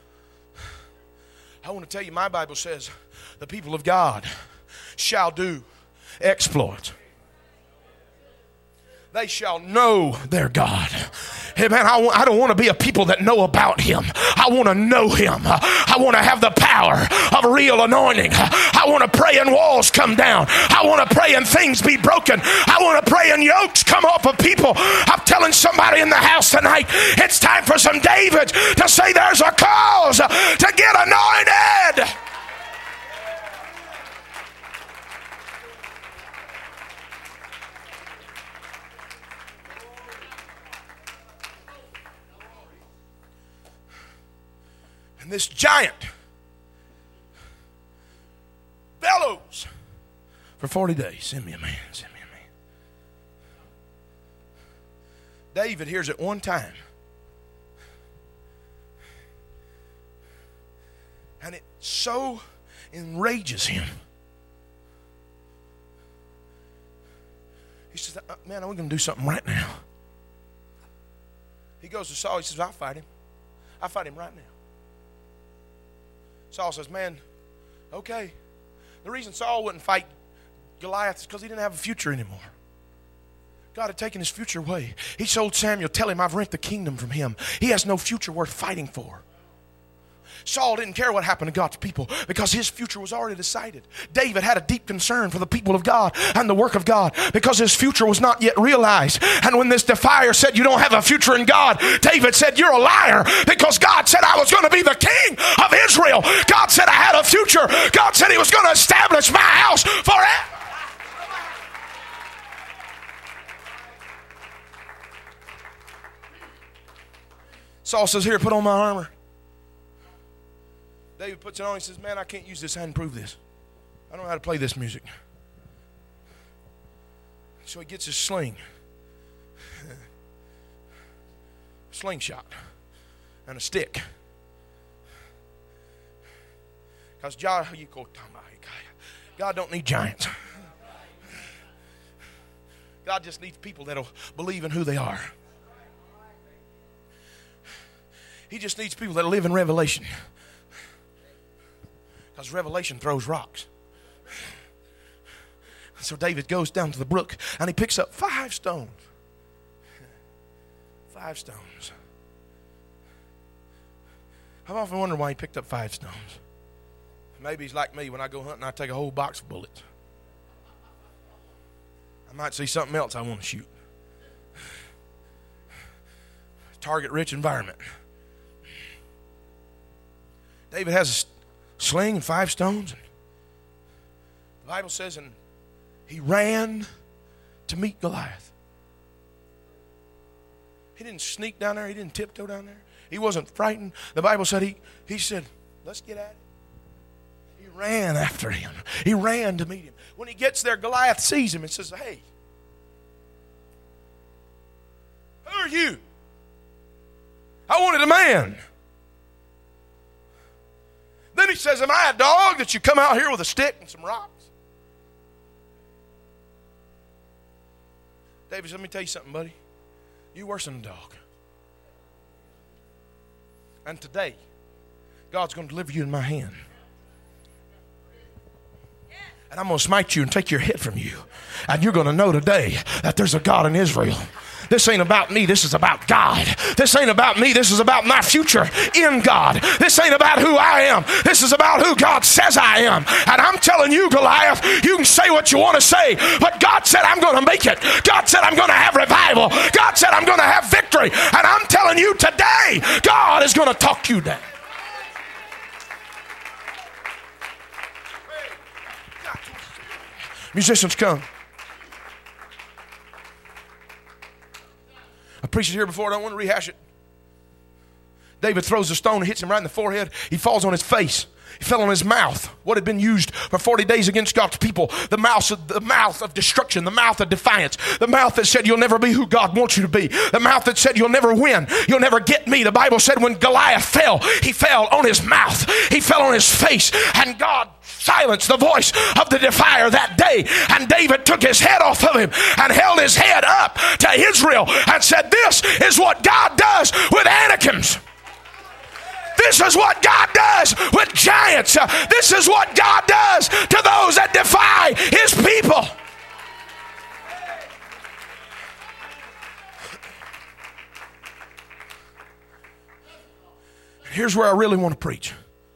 I want to tell you, my Bible says the people of God shall do exploits. They shall know their God. Hey man, I don't want to be a people that know about Him. I want to know Him. I want to have the power of real anointing. I want to pray and walls come down. I want to pray and things be broken. I want to pray and yokes come off of people. I'm telling somebody in the house tonight, it's time for some Davids to say there's a cause to get anointed. And this giant bellows for 40 days. Send me a man, send me a man. David hears it one time. And it so enrages him. He says, man, we're going to do something right now. He goes to Saul, he says, I'll fight him. I'll fight him right now. Saul says, man, okay. The reason Saul wouldn't fight Goliath is because he didn't have a future anymore. God had taken his future away. He told Samuel, tell him I've rent the kingdom from him. He has no future worth fighting for. Saul didn't care what happened to God's people because his future was already decided. David had a deep concern for the people of God and the work of God because his future was not yet realized. And when this defier said, you don't have a future in God, David said, you're a liar, because God said I was going to be the king of Israel. God said I had a future. God said He was going to establish my house forever. Saul says, here, put on my armor. David puts it on. He says, man, I can't use this. I hadn't proved this. I don't know how to play this music. So he gets his slingshot and a stick. Because God don't need giants. God just needs people that'll believe in who they are. He just needs people that'll live in revelation. Because revelation throws rocks. So David goes down to the brook and he picks up 5 stones. 5 stones. I've often wondered why he picked up 5 stones. Maybe he's like me. When I go hunting, I take a whole box of bullets. I might see something else I want to shoot. Target-rich environment. David has a sling and 5 stones. The Bible says, and he ran to meet Goliath. He didn't sneak down there. He didn't tiptoe down there. He wasn't frightened. The Bible said he said, let's get at it. He ran after him. He ran to meet him. When he gets there, Goliath sees him and says, hey, who are you? I wanted a man. Then he says, am I a dog that you come out here with a stick and some rocks? David said, let me tell you something, buddy. You're worse than a dog. And today, God's going to deliver you in my hand. And I'm going to smite you and take your head from you. And you're going to know today that there's a God in Israel. This ain't about me, this is about God. This ain't about me, this is about my future in God. This ain't about who I am, this is about who God says I am. And I'm telling you, Goliath, you can say what you want to say, but God said I'm going to make it. God said I'm going to have revival. God said I'm going to have victory. And I'm telling you today, God is going to talk you down. Musicians, come. I preached it here before. I don't want to rehash it. David throws a stone and hits him right in the forehead. He falls on his face. He fell on his mouth. What had been used for 40 days against God's people. The mouth of destruction. The mouth of defiance. The mouth that said you'll never be who God wants you to be. The mouth that said you'll never win. You'll never get me. The Bible said when Goliath fell, he fell on his mouth. He fell on his face. And God silenced the voice of the defier that day. And David took his head off of him and held his head up to Israel and said, this is what God does with Anakims. This is what God does with giants. This is what God does to those that defy his people. Here's where I really want to preach.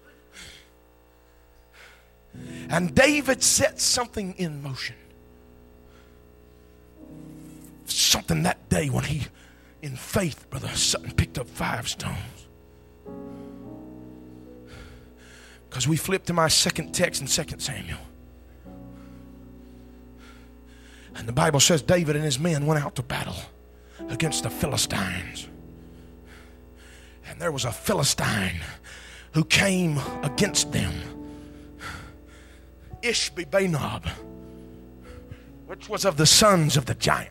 And David set something in motion. Something that day when he, in faith, Brother Sutton, picked up 5 stones. Because we flip to my second text in 2 Samuel. And the Bible says David and his men went out to battle against the Philistines. And there was a Philistine who came against them. Ishbi-Benob, which was of the sons of the giant.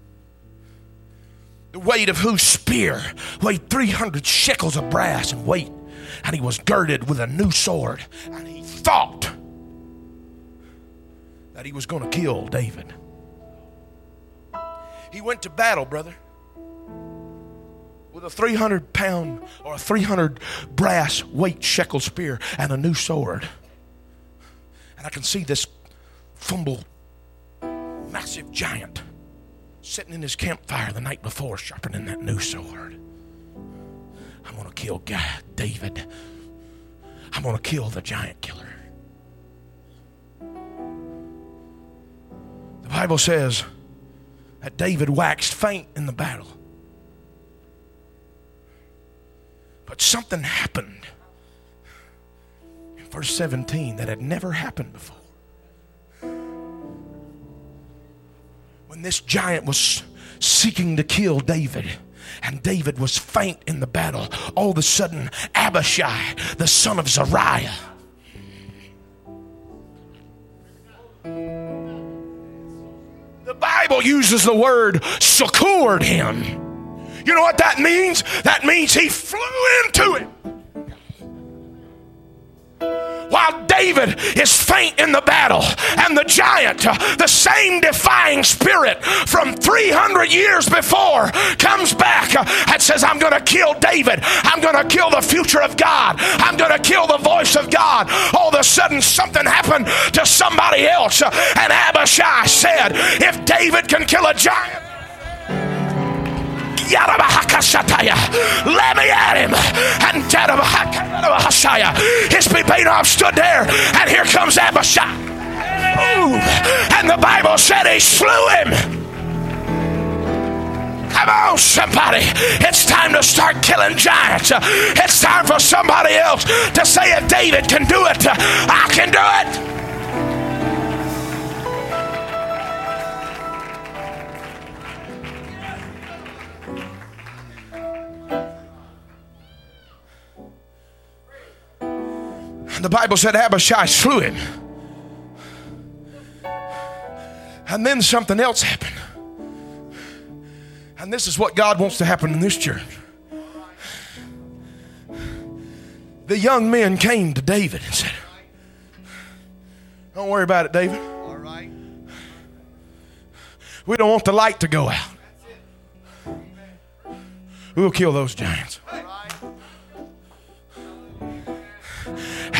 The weight of whose spear weighed 300 shekels of brass in weight. And he was girded with a new sword. And he thought that he was going to kill David. He went to battle, brother, with a 300-pound or a 300 brass weight shekel spear and a new sword. And I can see this fumble, massive giant sitting in his campfire the night before, sharpening that new sword. I'm going to kill David. I'm going to kill the giant killer. The Bible says that David waxed faint in the battle. But something happened in verse 17 that had never happened before. When this giant was seeking to kill David, and David was faint in the battle, all of a sudden Abishai, the son of Zeruiah, the Bible uses the word succored him. You know what that means? That means he flew into it. While David is faint in the battle, and the giant, the same defying spirit from 300 years before, comes back and says, I'm going to kill David. I'm going to kill the future of God. I'm going to kill the voice of God. All of a sudden something happened to somebody else. And Abishai said, if David can kill a giant, let me at him. And Ishbi-Benob stood there, and here comes Abishai. Ooh. And the Bible said he slew him. Come on, somebody. It's time to start killing giants. It's time for somebody else to say, if David can do it, I can do it. The Bible said Abishai slew him. And then something else happened. And this is what God wants to happen in this church. The young men came to David and said, don't worry about it, David. All right. We don't want the light to go out. We'll kill those giants.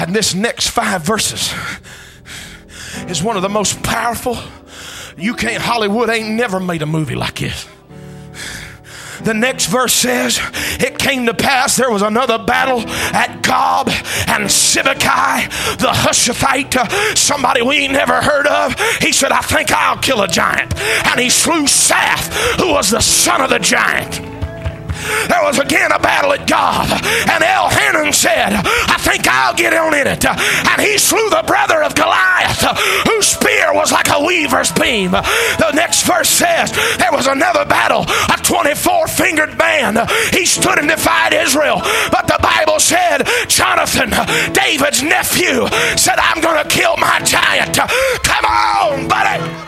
And this next 5 verses is one of the most powerful. Hollywood ain't never made a movie like this. The next verse says, it came to pass there was another battle at Gob and Sibbecai, the Hushathite, somebody we ain't never heard of. He said, I think I'll kill a giant. And he slew Saph, who was the son of the giant. There was again a battle at Gob, and Elhanan said, I think I'll get on in it. And he slew the brother of Goliath, whose spear was like a weaver's beam. The next verse says, there was another battle, a 24-fingered man. He stood and defied Israel. But the Bible said, Jonathan, David's nephew, said, I'm going to kill my giant. Come on, buddy.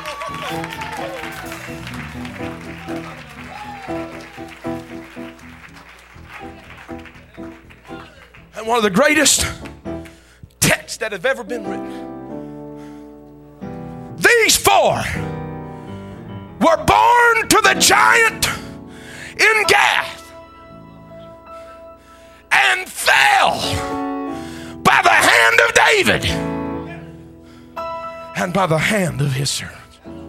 And one of the greatest texts that have ever been written. These 4 were born to the giant in Gath and fell by the hand of David and by the hand of his servants.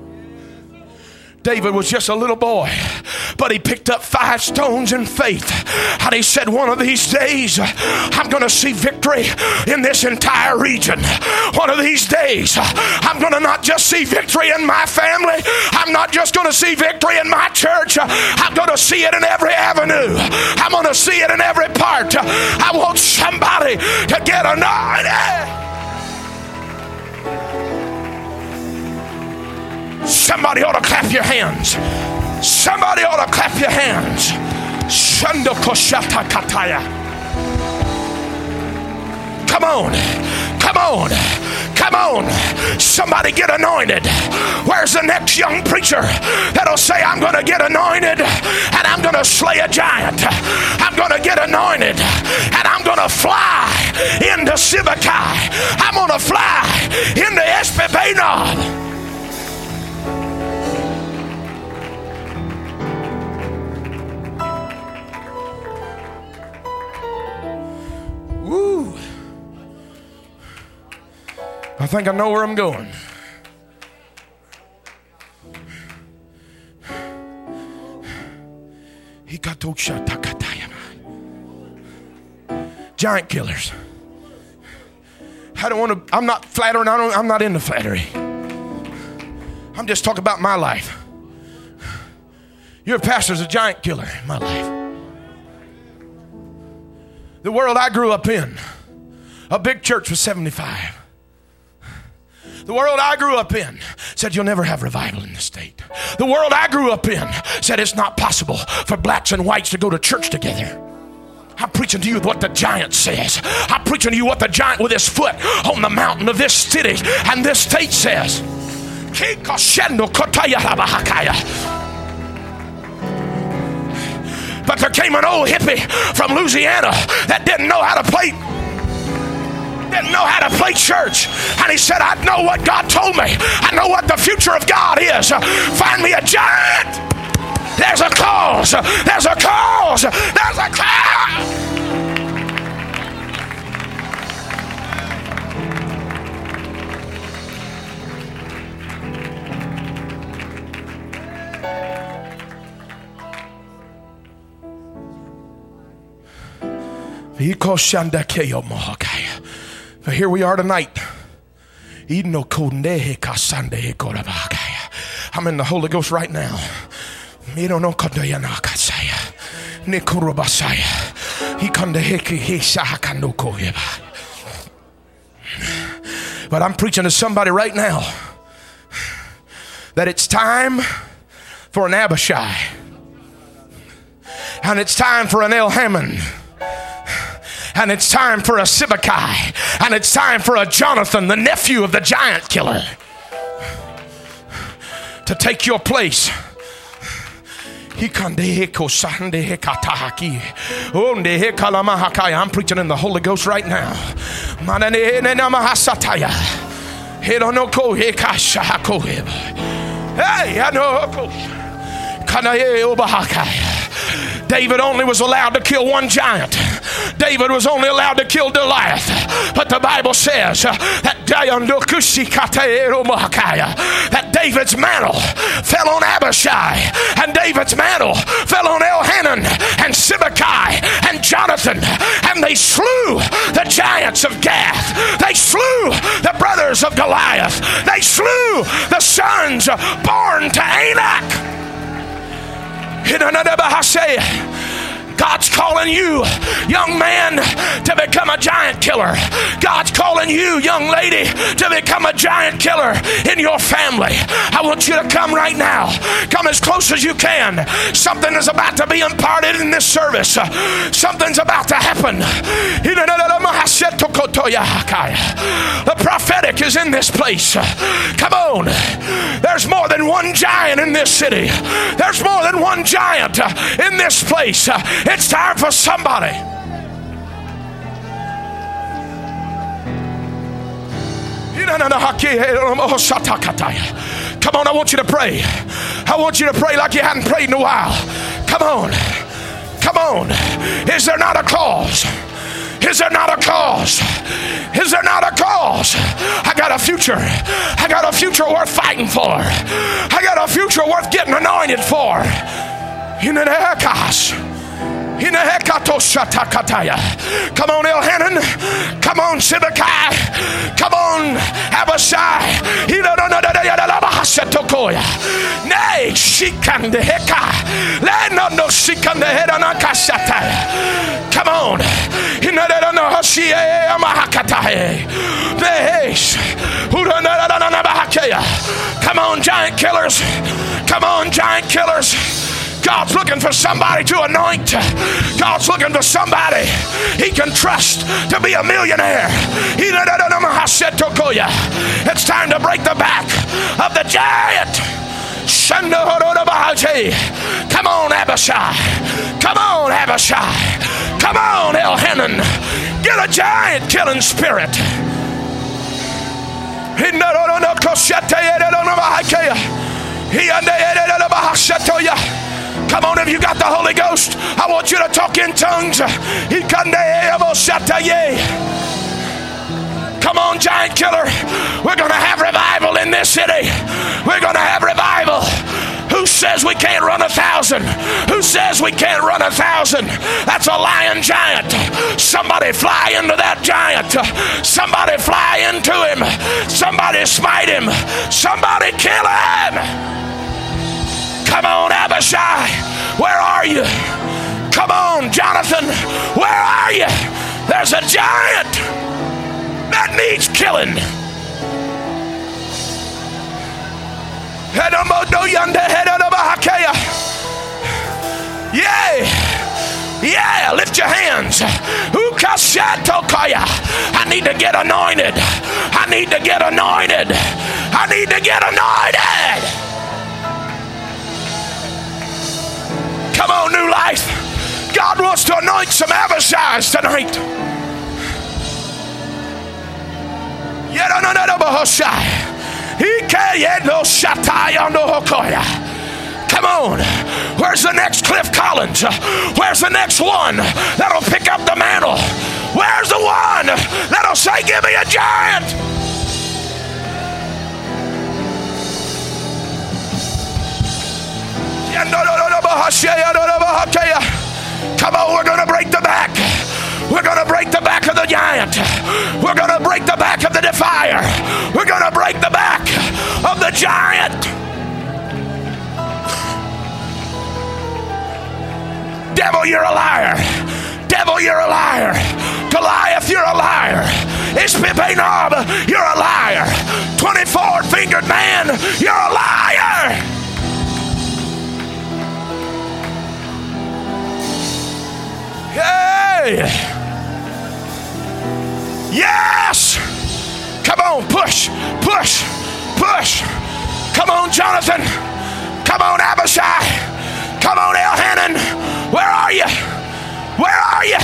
David was just a little boy, but he picked up 5 stones in faith, and he said, one of these days I'm going to see victory in this entire region. One of these days I'm going to not just see victory in my family, I'm not just going to see victory in my church, I'm going to see it in every avenue, I'm going to see it in every part. I want somebody to get anointed. Somebody ought to clap your hands. Somebody ought to clap your hands. Shando koshata kataya. Come on. Come on. Come on. Somebody get anointed. Where's the next young preacher that'll say, I'm going to get anointed and I'm going to slay a giant. I'm going to get anointed and I'm going to fly into Sibbecai. I'm going to fly into Espebenab. Woo. I think I know where I'm going. Giant killers. I don't want to, I'm not flattering, I'm not into flattery. I'm just talking about my life. Your pastor's a giant killer in my life. The world I grew up in, a big church was 75. The world I grew up in said you'll never have revival in the state. The world I grew up in said it's not possible for blacks and whites to go to church together. I'm preaching to you what the giant says. I'm preaching to you what the giant with his foot on the mountain of this city and this state says. But there came an old hippie from Louisiana that didn't know how to play church. And he said, I know what God told me. I know what the future of God is. Find me a giant. There's a cause. There's a cause. There's a cause. But here we are tonight. I'm in the Holy Ghost right now. But I'm preaching to somebody right now that it's time for an Abishai, and it's time for an Elhanan, and it's time for a Sibbecai, and it's time for a Jonathan, the nephew of the giant killer, to take your place. I'm preaching in the Holy Ghost right now. David only was allowed to kill one giant. David was only allowed to kill Goliath, but the Bible says that David's mantle fell on Abishai, and David's mantle fell on Elhanan and Sibbecai and Jonathan, and they slew the giants of Gath. They slew the brothers of Goliath. They slew the sons born to Anak. God's calling you, young man, to become a giant killer. God's calling you, young lady, to become a giant killer in your family. I want you to come right now. Come as close as you can. Something is about to be imparted in this service. Something's about to happen. The prophetic is in this place. Come on. There's more than one giant in this city. There's more than one giant in this place. It's time for somebody. Come on, I want you to pray. I want you to pray like you hadn't prayed in a while. Come on. Come on. Is there not a cause? Is there not a cause? Is there not a cause? I got a future. I got a future worth fighting for. I got a future worth getting anointed for. Come on, Elhanan. Come on, Sibbecai. Come on, Abishai. Nay, come on. Come on, giant killers. Come on, giant killers. God's looking for somebody to anoint. God's looking for somebody he can trust to be a millionaire. It's time to break the back of the giant. Come on, Abishai. Come on, Abishai. Come on, Elhanan. Get a giant killing spirit. Come on, if you got the Holy Ghost, I want you to talk in tongues. Come on, giant killer. We're going to have revival in this city. We're going to have revival. Who says we can't run 1,000? Who says we can't run 1,000? That's a lying giant. Somebody fly into that giant. Somebody fly into him. Somebody smite him. Somebody kill him. Come on, Abishai, where are you? Come on, Jonathan, where are you? There's a giant that needs killing. Yeah, lift your hands. I need to get anointed. I need to get anointed. I need to get anointed. Come on, New Life. God wants to anoint some Abishais tonight. Come on. Where's the next Cliff Collins? Where's the next one that'll pick up the mantle? Where's the one that'll say, give me a giant? Come on, we're going to break the back. We're going to break the back of the giant. We're going to break the back of the defier. We're going to break the back of the giant. Devil, you're a liar. Devil, you're a liar. Goliath, you're a liar. Ishpibenob, you're a liar. 24-fingered man, you're a liar. Hey! Yes! Come on, push, push, push. Come on, Jonathan. Come on, Abishai. Come on, Elhanan. Where are you? Where are you?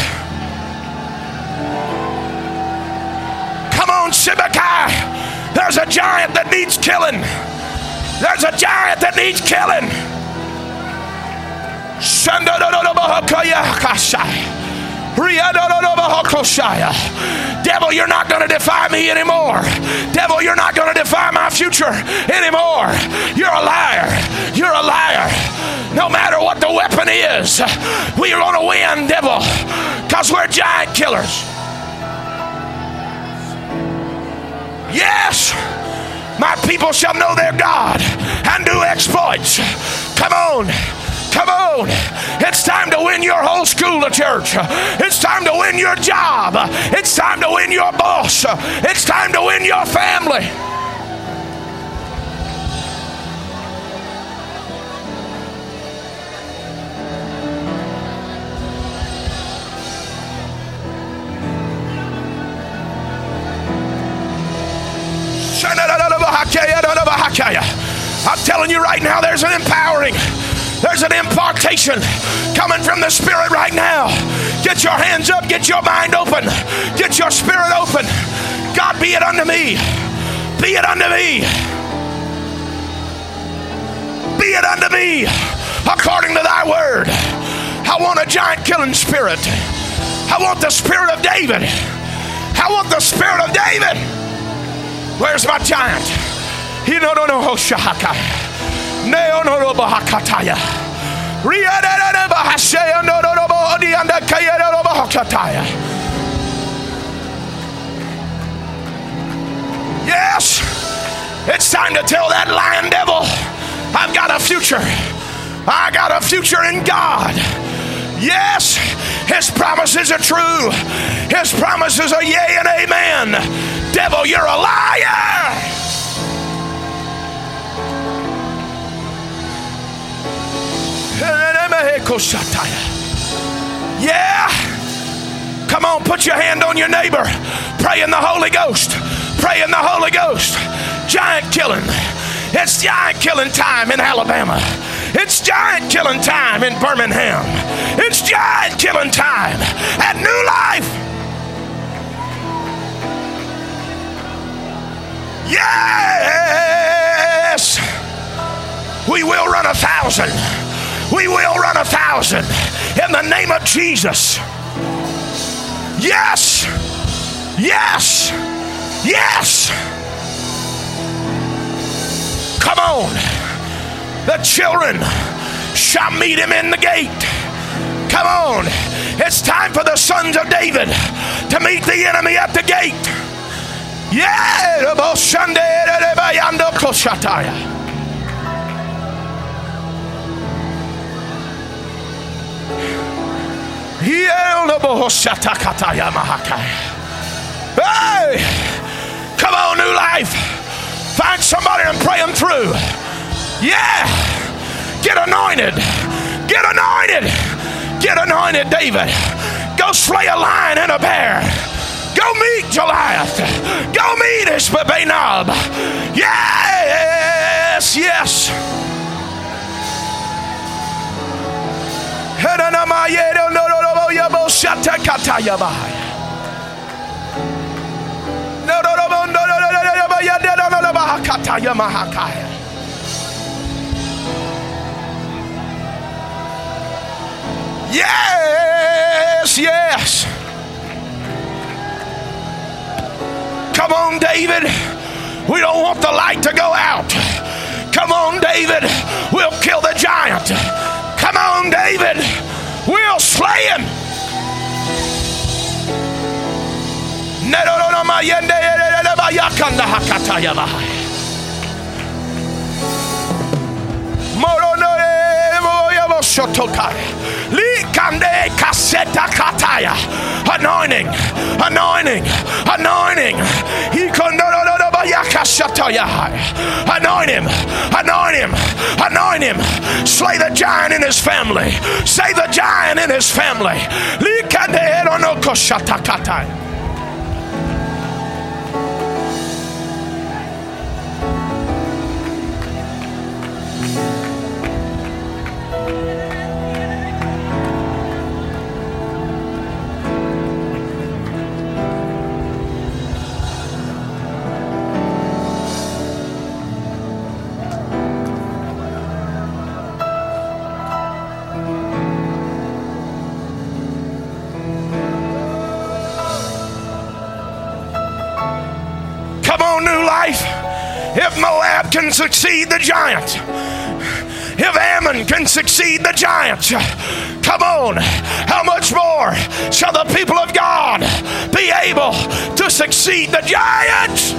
Come on, Sibbecai. There's a giant that needs killing. There's a giant that needs killing. Devil, you're not going to defy me anymore. Devil, you're not going to defy my future anymore. You're a liar. You're a liar. No matter what the weapon is, we're going to win, devil, because we're giant killers. Yes, my people shall know their God and do exploits. Come on. Come on. It's time to win your whole school of church. It's time to win your job. It's time to win your boss. It's time to win your family. I'm telling you right now, there's an empowering. There's an impartation coming from the Spirit right now. Get your hands up. Get your mind open. Get your spirit open. God, be it unto me. Be it unto me. Be it unto me according to thy word. I want a giant killing spirit. I want the spirit of David. I want the spirit of David. Where's my giant? Yes, it's time to tell that lying devil, I've got a future. I got a future in God. Yes, his promises are true. His promises are yea and amen. Devil, you're a liar. Yeah. Come on, put your hand on your neighbor. Pray in the Holy Ghost. Pray in the Holy Ghost. Giant killing. It's giant killing time in Alabama. It's giant killing time in Birmingham. It's giant killing time at New Life. Yes. We will run 1,000. We will run 1,000 in the name of Jesus. Yes. Yes. Yes. Come on. The children shall meet him in the gate. Come on. It's time for the sons of David to meet the enemy at the gate. Yeah. Hey, come on, New Life. Find somebody and pray them through. Yeah, get anointed. Get anointed. Get anointed, David. Go slay a lion and a bear. Go meet Goliath. Go meet Ishbabenab. Yes, yes. Yes, yes. Come on, David. We don't want the light to go out. Come on, David. We'll kill the giant. Come on, David. We'll slay him. Anointing, anointing, anointing. Anoint him, anoint him, anoint him. Slay the giant in his family. Slay the giant in his family. life. If Moab can succeed the giant, if Ammon can succeed the giant, come on, how much more shall the people of God be able to succeed the giant?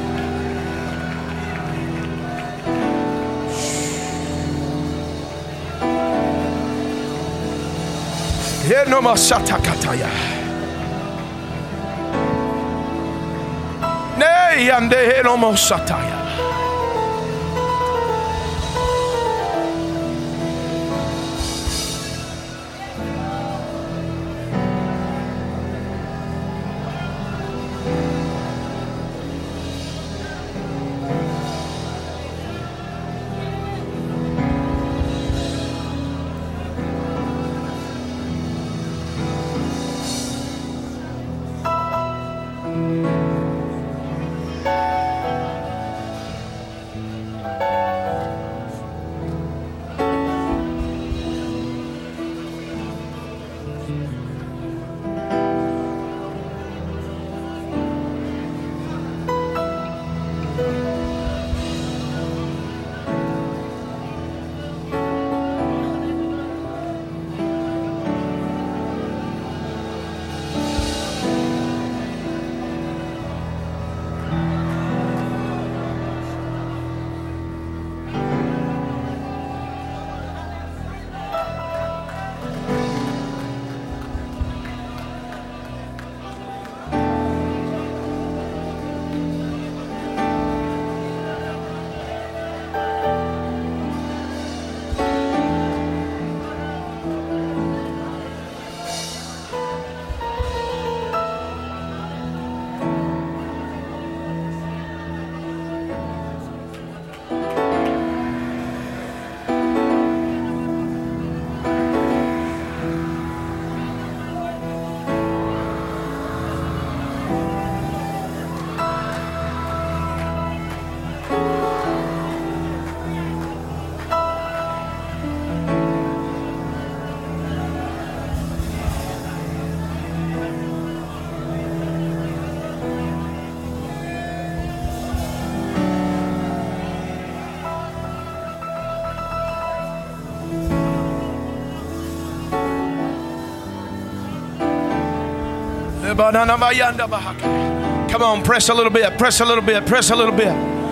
Come on, press a little bit, press a little bit, press a little bit.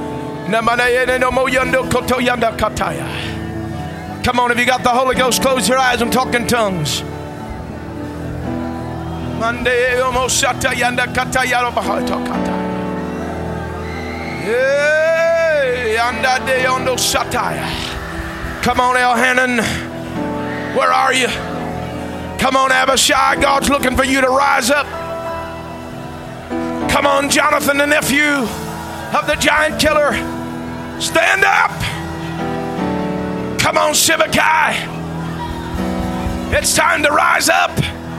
Come on, if you got the Holy Ghost, close your eyes and talk in tongues. Come on, Elhanan, where are you? Come on, Abishai, God's looking for you to rise up. Come on, Jonathan, the nephew of the giant killer, stand up. Come on, Sibbecai, it's time to rise up.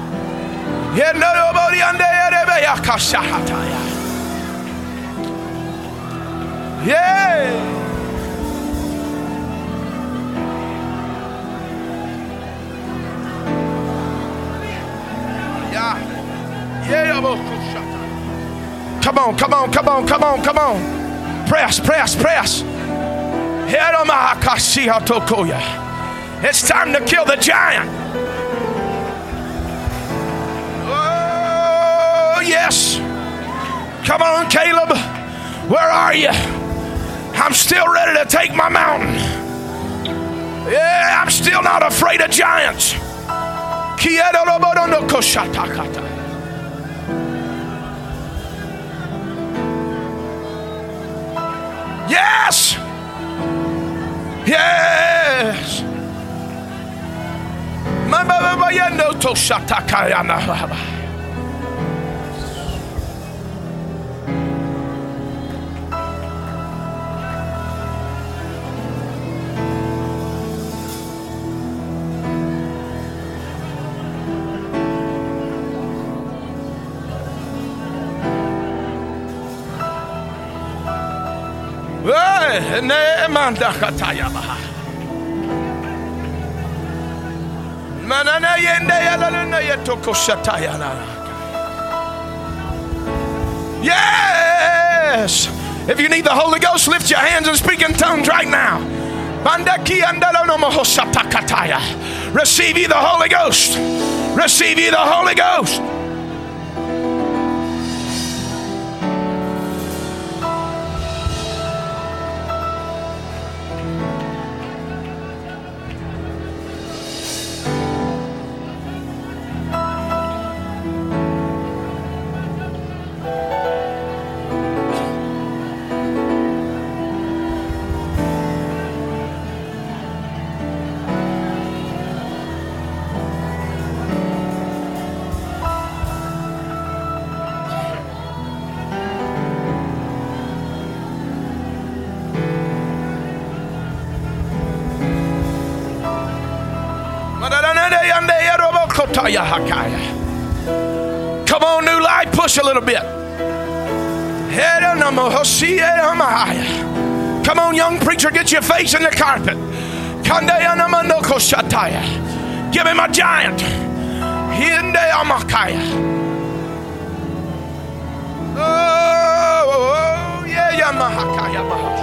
Yeah. Come on, come on, come on, come on, come on. Press, press, press. It's time to kill the giant. Oh, yes. Come on, Caleb. Where are you? I'm still ready to take my mountain. Yeah, I'm still not afraid of giants. Yes. Yes. Yes, If you need the Holy Ghost, lift your hands and speak in tongues right now. Receive ye the Holy Ghost. Receive ye the Holy Ghost. Come on, New Life, push a little bit. Come on, young preacher, get your face in the carpet. Give him a giant. Oh, yeah.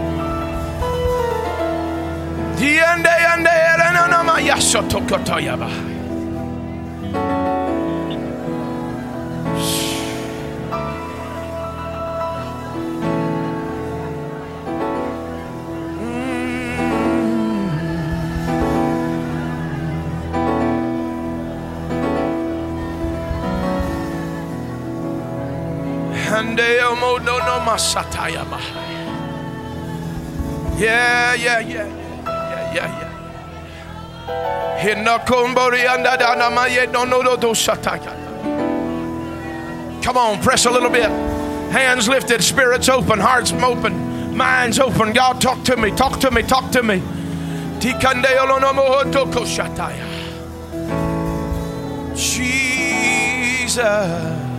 Yeah. Come on, press a little bit. Hands lifted, spirits open, hearts open, minds open. God, talk to me, talk to me, talk to me. Jesus.